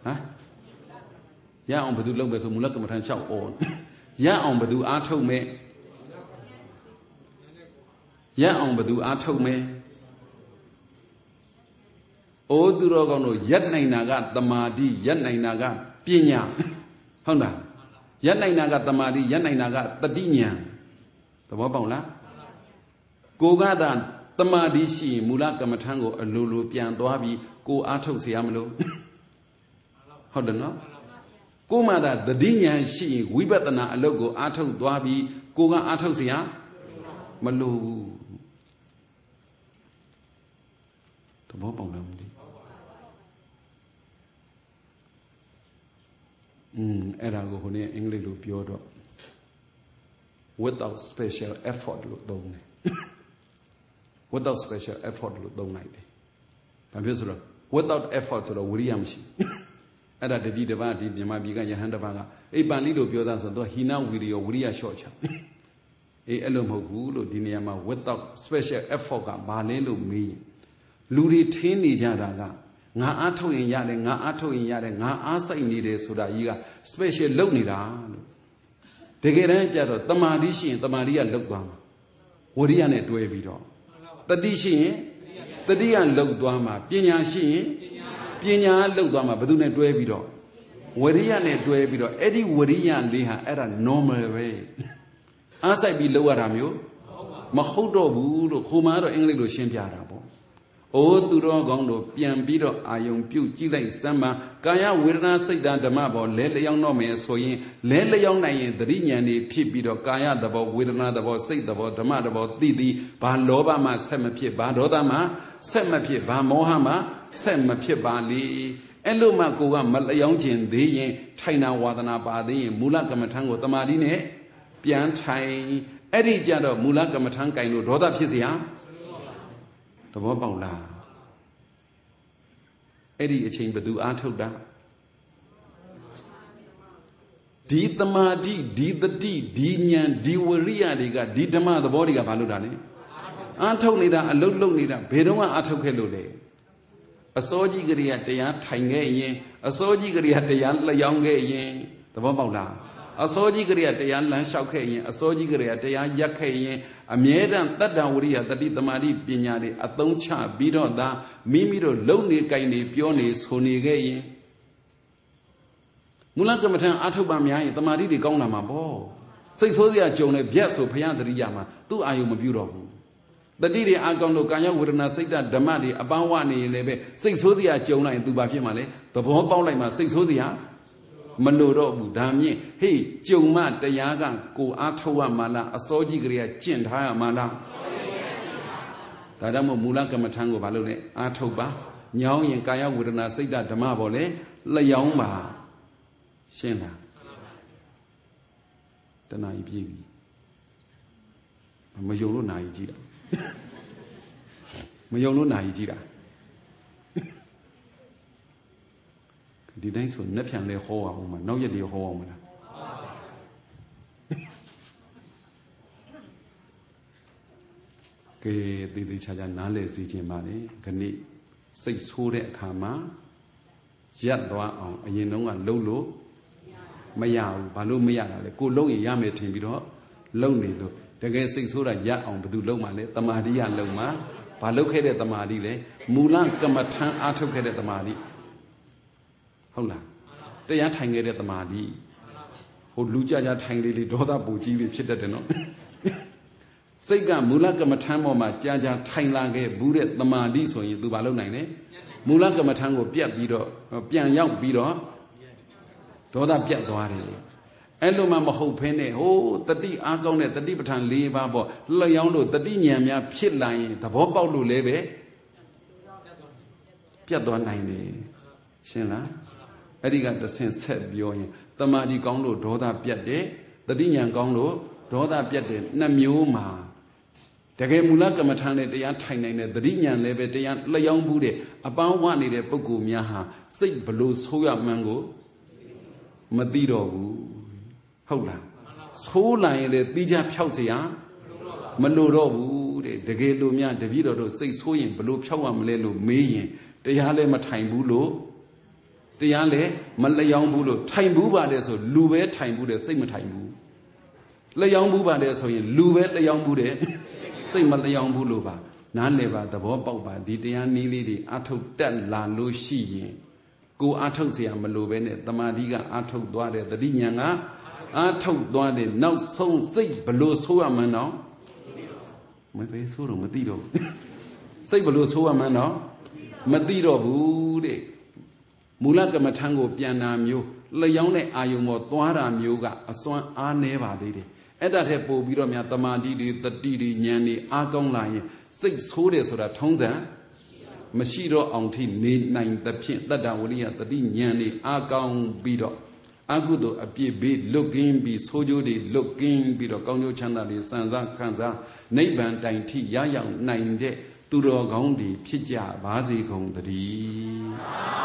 hả ya ông bự lâu về số mula cầm thằng sau ổn ya ông bự á thâu mẹ ya ông bự á thâu mẹ ô tu rồi con nó yết này naga tamadi yết này naga pinya không nào yết này naga tamadi yết này naga tadi nhà tao bảo bảo lá cô gái đàn tamadi si mula cầm thang của lulu pian toa bi cô á thâu xí am luôn không được nó cô mà đã tadi nhà si vipatana lâu của á thâu toa bi cô gái á thâu xí á mà lu tao bảo bảo làm đi umအဲ့ဒါကိုဟိုနေ့အင်္ဂလိပ်လိုပြောတော့ without special effort လို့သုံးတယ် without special effort လို့သုံးလိုက်တယ်ဘာဖြစ်ဆိုတော့ without effort ဆိုတော့ဝိရိယမရှိအဲ့ဒါတပည့်တစ်ပါးဒီမြန်မာပြည်ကယဟန်တစ်ပါးကအိပ်ပန်လိလို့ပြောတာဆိုတော့ဟိနဝိရိယဝိရိယလျှော့ချအေးအဲ့လိုမဟုတ်ဘူးလို့ဒီနေရာမှာ without special effort ကဘာလဲလို့မေးရင်လူတွေထင်းနေကြတာကငါအားထုတ်ရင်ရတယ်ငါအားထုတ်ရင်ရတယ်ငါအားစိုက်နေတယ်ဆိုတာကြီးက special လုပ်နေတာလို့တကယ်တမ်းကျတော့တမာတိရှိရင်တမာတိကလောက်သွားမှာဝိရိယနဲ့တွဲပြီးတော့တတိရှိရင်တတိကလောက်သွားမှာပညာရှိရင်ပညာလောက်သွားမှာဘယ်သူနဲ့တွဲပြီးတော့ဝိရိယနဲ့တွဲပြီးတော့အဲ့ဒီဝိရိယလေးဟာအဲ့ဒါ normal ပဲအားစိုက်ပြီးလောက်ရတာမျိုးမဟုတ်တော့ဘူးလို့ခိုးမှာတော့အင်္ဂလိပ်လိုရှင်းပြတာပေါ့အိုးသူတော်ကောင်းတို့ပြန်ပြီးတော့အာယုံပြုတ်ကြည့်လိုက်စမ်းပါကာယဝေဒနာစိတ်ဓာတ်ဓမ္မဘောလဲလျောင်းတော့မယ်ဆိုရင်လဲလျောင်းနိုင်ရင်သတိဉာဏ်တွေဖြစ်ပြီးတော့ကာယသဘောဝေဒနာသဘောစိတ်သဘောဓမ္မသဘောသိသည်ဘာလောဘမှဆက်မဖြစ်ဘာဒေါသမှဆက်မဖြစ်ဘာမောဟမှဆက်မဖြစ်ပါလေအဲ့လိုမှကိုကမလျောင်းခြင်းသေးရင်ထိုင်နာဝါဒနာပါသေးရင်မူလကမ္မထံကိုတမာတိနဲ့ပြန်ထိုင်အဲ့ဒီကြတော့မူလကမ္မထံကင်လို့ဒေါသဖြစ်เสียသဘောပေါက်လားအဲ့ဒီအချိန်ဘသူအားထုတ်တာဒီတမာတိဒီတတိဒီဉာဏ်ဒီဝရိယတွေကဒီဓမ္မသဘောတွေကဘာလို့တာလဲအားထုတ်နေတာအလုတ်လုတ်နေတာဘယ်တော့မှအားထုတ်ခဲ့လို့လဲအစောကြီးကလေးကတရားထိုင်ခဲ့ရင်အစောကြီးကလေးကတရားလျောင်းခဲ့ရင်သဘောပေါက်လားအစောကြီးကလေးကတရားလမ်းလျှောက်ခဲ့ရင်အစောကြီးကလေးကတရားရက်ခဲ့ရင်အမြဲတမ်းတတ္တဝရိယတတိတမာတိပညာတွေအသုံးချပြီးတော့သာမိမိတို့လုံနေကြိုင်နေပြောနေဆိုနေခဲ့ရင်မူလကမ္မထံအာထုတ်ပါများရင်တမာတိတွေကောင်းလာမှာပေါ့စိတ်ဆိုးစရာကြုံနေဗျက်ဆိုဘုရားတတိယမှာသူ့အာယုံမပြုတော့ဘူးတတိတွေအာကောင်းလို့ကာယဝေဒနာစိတ်ဓဓမ္မတွေအပန်းဝနေရင်လည်းပဲစိတ်ဆိုးစရာကြုံလိုက်ရင်သူဘာဖြစ်မှာလဲသဘောပေါက်လိုက်မှာစိတ်ဆိုးစရာမလို့တော့ဘူးဒါမြင့်ဟေးကြုံမတရားကကိုအားထုတ်ရမှာလားအစောကြီးကလေးကကျင့်ထားရမှာလားဒါကြောင့်မို့မူလကမ္မထံကိုဘာလို့လဲအားထုတ်ပါညောင်းရင်ကာယဝေဒနာစိတ်ဓဓမ္မပေါ်လဲလျောင်းပါရှင်းလားတဏှာကြီးပြေးပြီမယုံလို့နာကြီးကြည့်တာမယုံလို့နာကြီးကြည့်တာဒီတိုင်းဆိုနှက်ဖြန်လဲဟောအောင်မှာနောက်ရက်တွေဟောအောင်မလားကဲတည်တည်ချာချာနားလည်စီခြင်းပါလေခဏိစိတ်ဆိုးတဲ့အခါမှာရက်သွားအောင်အရင်တုန်းကလှုပ်လို့မရဘူးဘာလို့မရတာလဲကိုလှုပ်ရင်ရမယ်ထင်ပြီးတော့လှုပ်နေလို့တကယ်စိတ်ဆိုးတာရက်အောင်ဘယ်သူလှုပ်မှလဲတမာတိရလှုပ်မှဘာလှုပ်ခဲ့တဲ့တမာတိလဲမူလကမ္မထံအားထုတ်ခဲ့တဲ့တမာတိဟုတ်လားတရားထိုင်ခဲ့တဲ့တမာတိဟိုလူကြကြထိုင်လေးလေးဒေါသပူကြီးလေးဖြစ်တတ်တယ်နော်စိတ်ကမူလကမ္မထံပေါ်မှာကြာကြာထိုင်လာခဲ့ဘူးတဲ့တမာတိဆိုရင် तू ဘာလုပ်နိုင်လဲမူလကမ္မထံကိုပြတ်ပြီးတော့ပြန်ရောက်ပြီးတော့ဒေါသပြတ်သွားတယ်အဲ့လိုမှမဟုတ်ဖ ೇನೆ ဟိုတတိအားကောင်းတဲ့တတိပဋ္ဌာန်၄ပါးပေါ့လျောင်းလို့တတိဉာဏ်များဖြစ်လာရင်သဘောပေါက်လို့လည်းပဲပြတ်သွားနိုင်တယ်ရှင်းလားအဲ့ဒီကတဆင့်ဆက်ပြောရင်တမာတိကောင်းလို့ဒေါသပြတ်တယ်တတိဉာဏ်ကောင်းလို့ဒေါသပြတ်တယ်နှစ်မျိုးမှာတကယ်မူလကမ္မထာနဲ့တရားထိုင်နိုင်တဲ့တတိဉာဏ်လည်းပဲတရားလျောင်းဘူးတဲ့အပန်းဝနေတဲ့ပုဂ္ဂိုလ်များဟာစိတ်ဘလို့ဆိုးရမှန်းကိုမသိတော့ဘူးဟုတ်လားဆိုးလာရင်လေတီးကြဖြောက်เสียမလို့တော့ဘူးတဲ့တကယ်လို့များတပည့်တော်တို့စိတ်ဆိုးရင်ဘလို့ဖြောက်ရမလဲလို့မေးရင်တရားလည်းမထိုင်ဘူးလို့တရားလေမလျောင်းဘူးလို့ထိုင်ဘူးပါတယ်ဆိုလူပဲထိုင်ဘူးတယ်စိတ်မထိုင်ဘူးလျောင်းဘူးပါတယ်ဆိုရင်လူပဲလျောင်းဘူးတယ်စိတ်မလျောင်းဘူးလို့ပါနားလည်ပါသဘောပေါက်ပါဒီတရားနည်းလေးတွေအထုတ်တက်လာလို့ရှိရင်ကိုအထုတ်เสียမလို့ပဲနဲ့တမာတိကအထုတ်သွားတယ်တတိညာကအထုတ်သွားတယ်နောက်ဆုံးစိတ်ဘလို့ဆိုးရမှန်းတော့မပဲဆိုးတော့မသိတော့စိတ်ဘလို့ဆိုးရမှန်းတော့မသိတော့ဘူးတဲ့မူလကမ္မထံကိုပြန်တာမျိုးလျောင်းတဲ့အာယုံပေါ်သွားတာမျိုးကအစွမ်းအားနည်းပါသေးတယ်အဲ့ဒါထက်ပိုပြီးတော့များတမာတိတွေတတိတွေဉာဏ်တွေအားကောင်းလာရင်စိတ်ဆိုးတယ်ဆိုတာထုံးစံမရှိတော့အောင်ထိနေနိုင်သဖြင့်တတ္တဝရိယတတိဉာဏ်တွေအားကောင်းပြီးတော့အကုသိုလ်အပြည့်ဘေးလွတ်ကင်းပြီးဆိုးကျိုးတွေလွတ်ကင်းပြီးတော့ကောင်းကျိုးချမ်းသာတွေစံစားခံစားနိဗ္ဗာန်တိုင်ထိရရောက်နိုင်တဲ့သူတော်ကောင်းတွေဖြစ်ကြပါစေကုန်သတည်း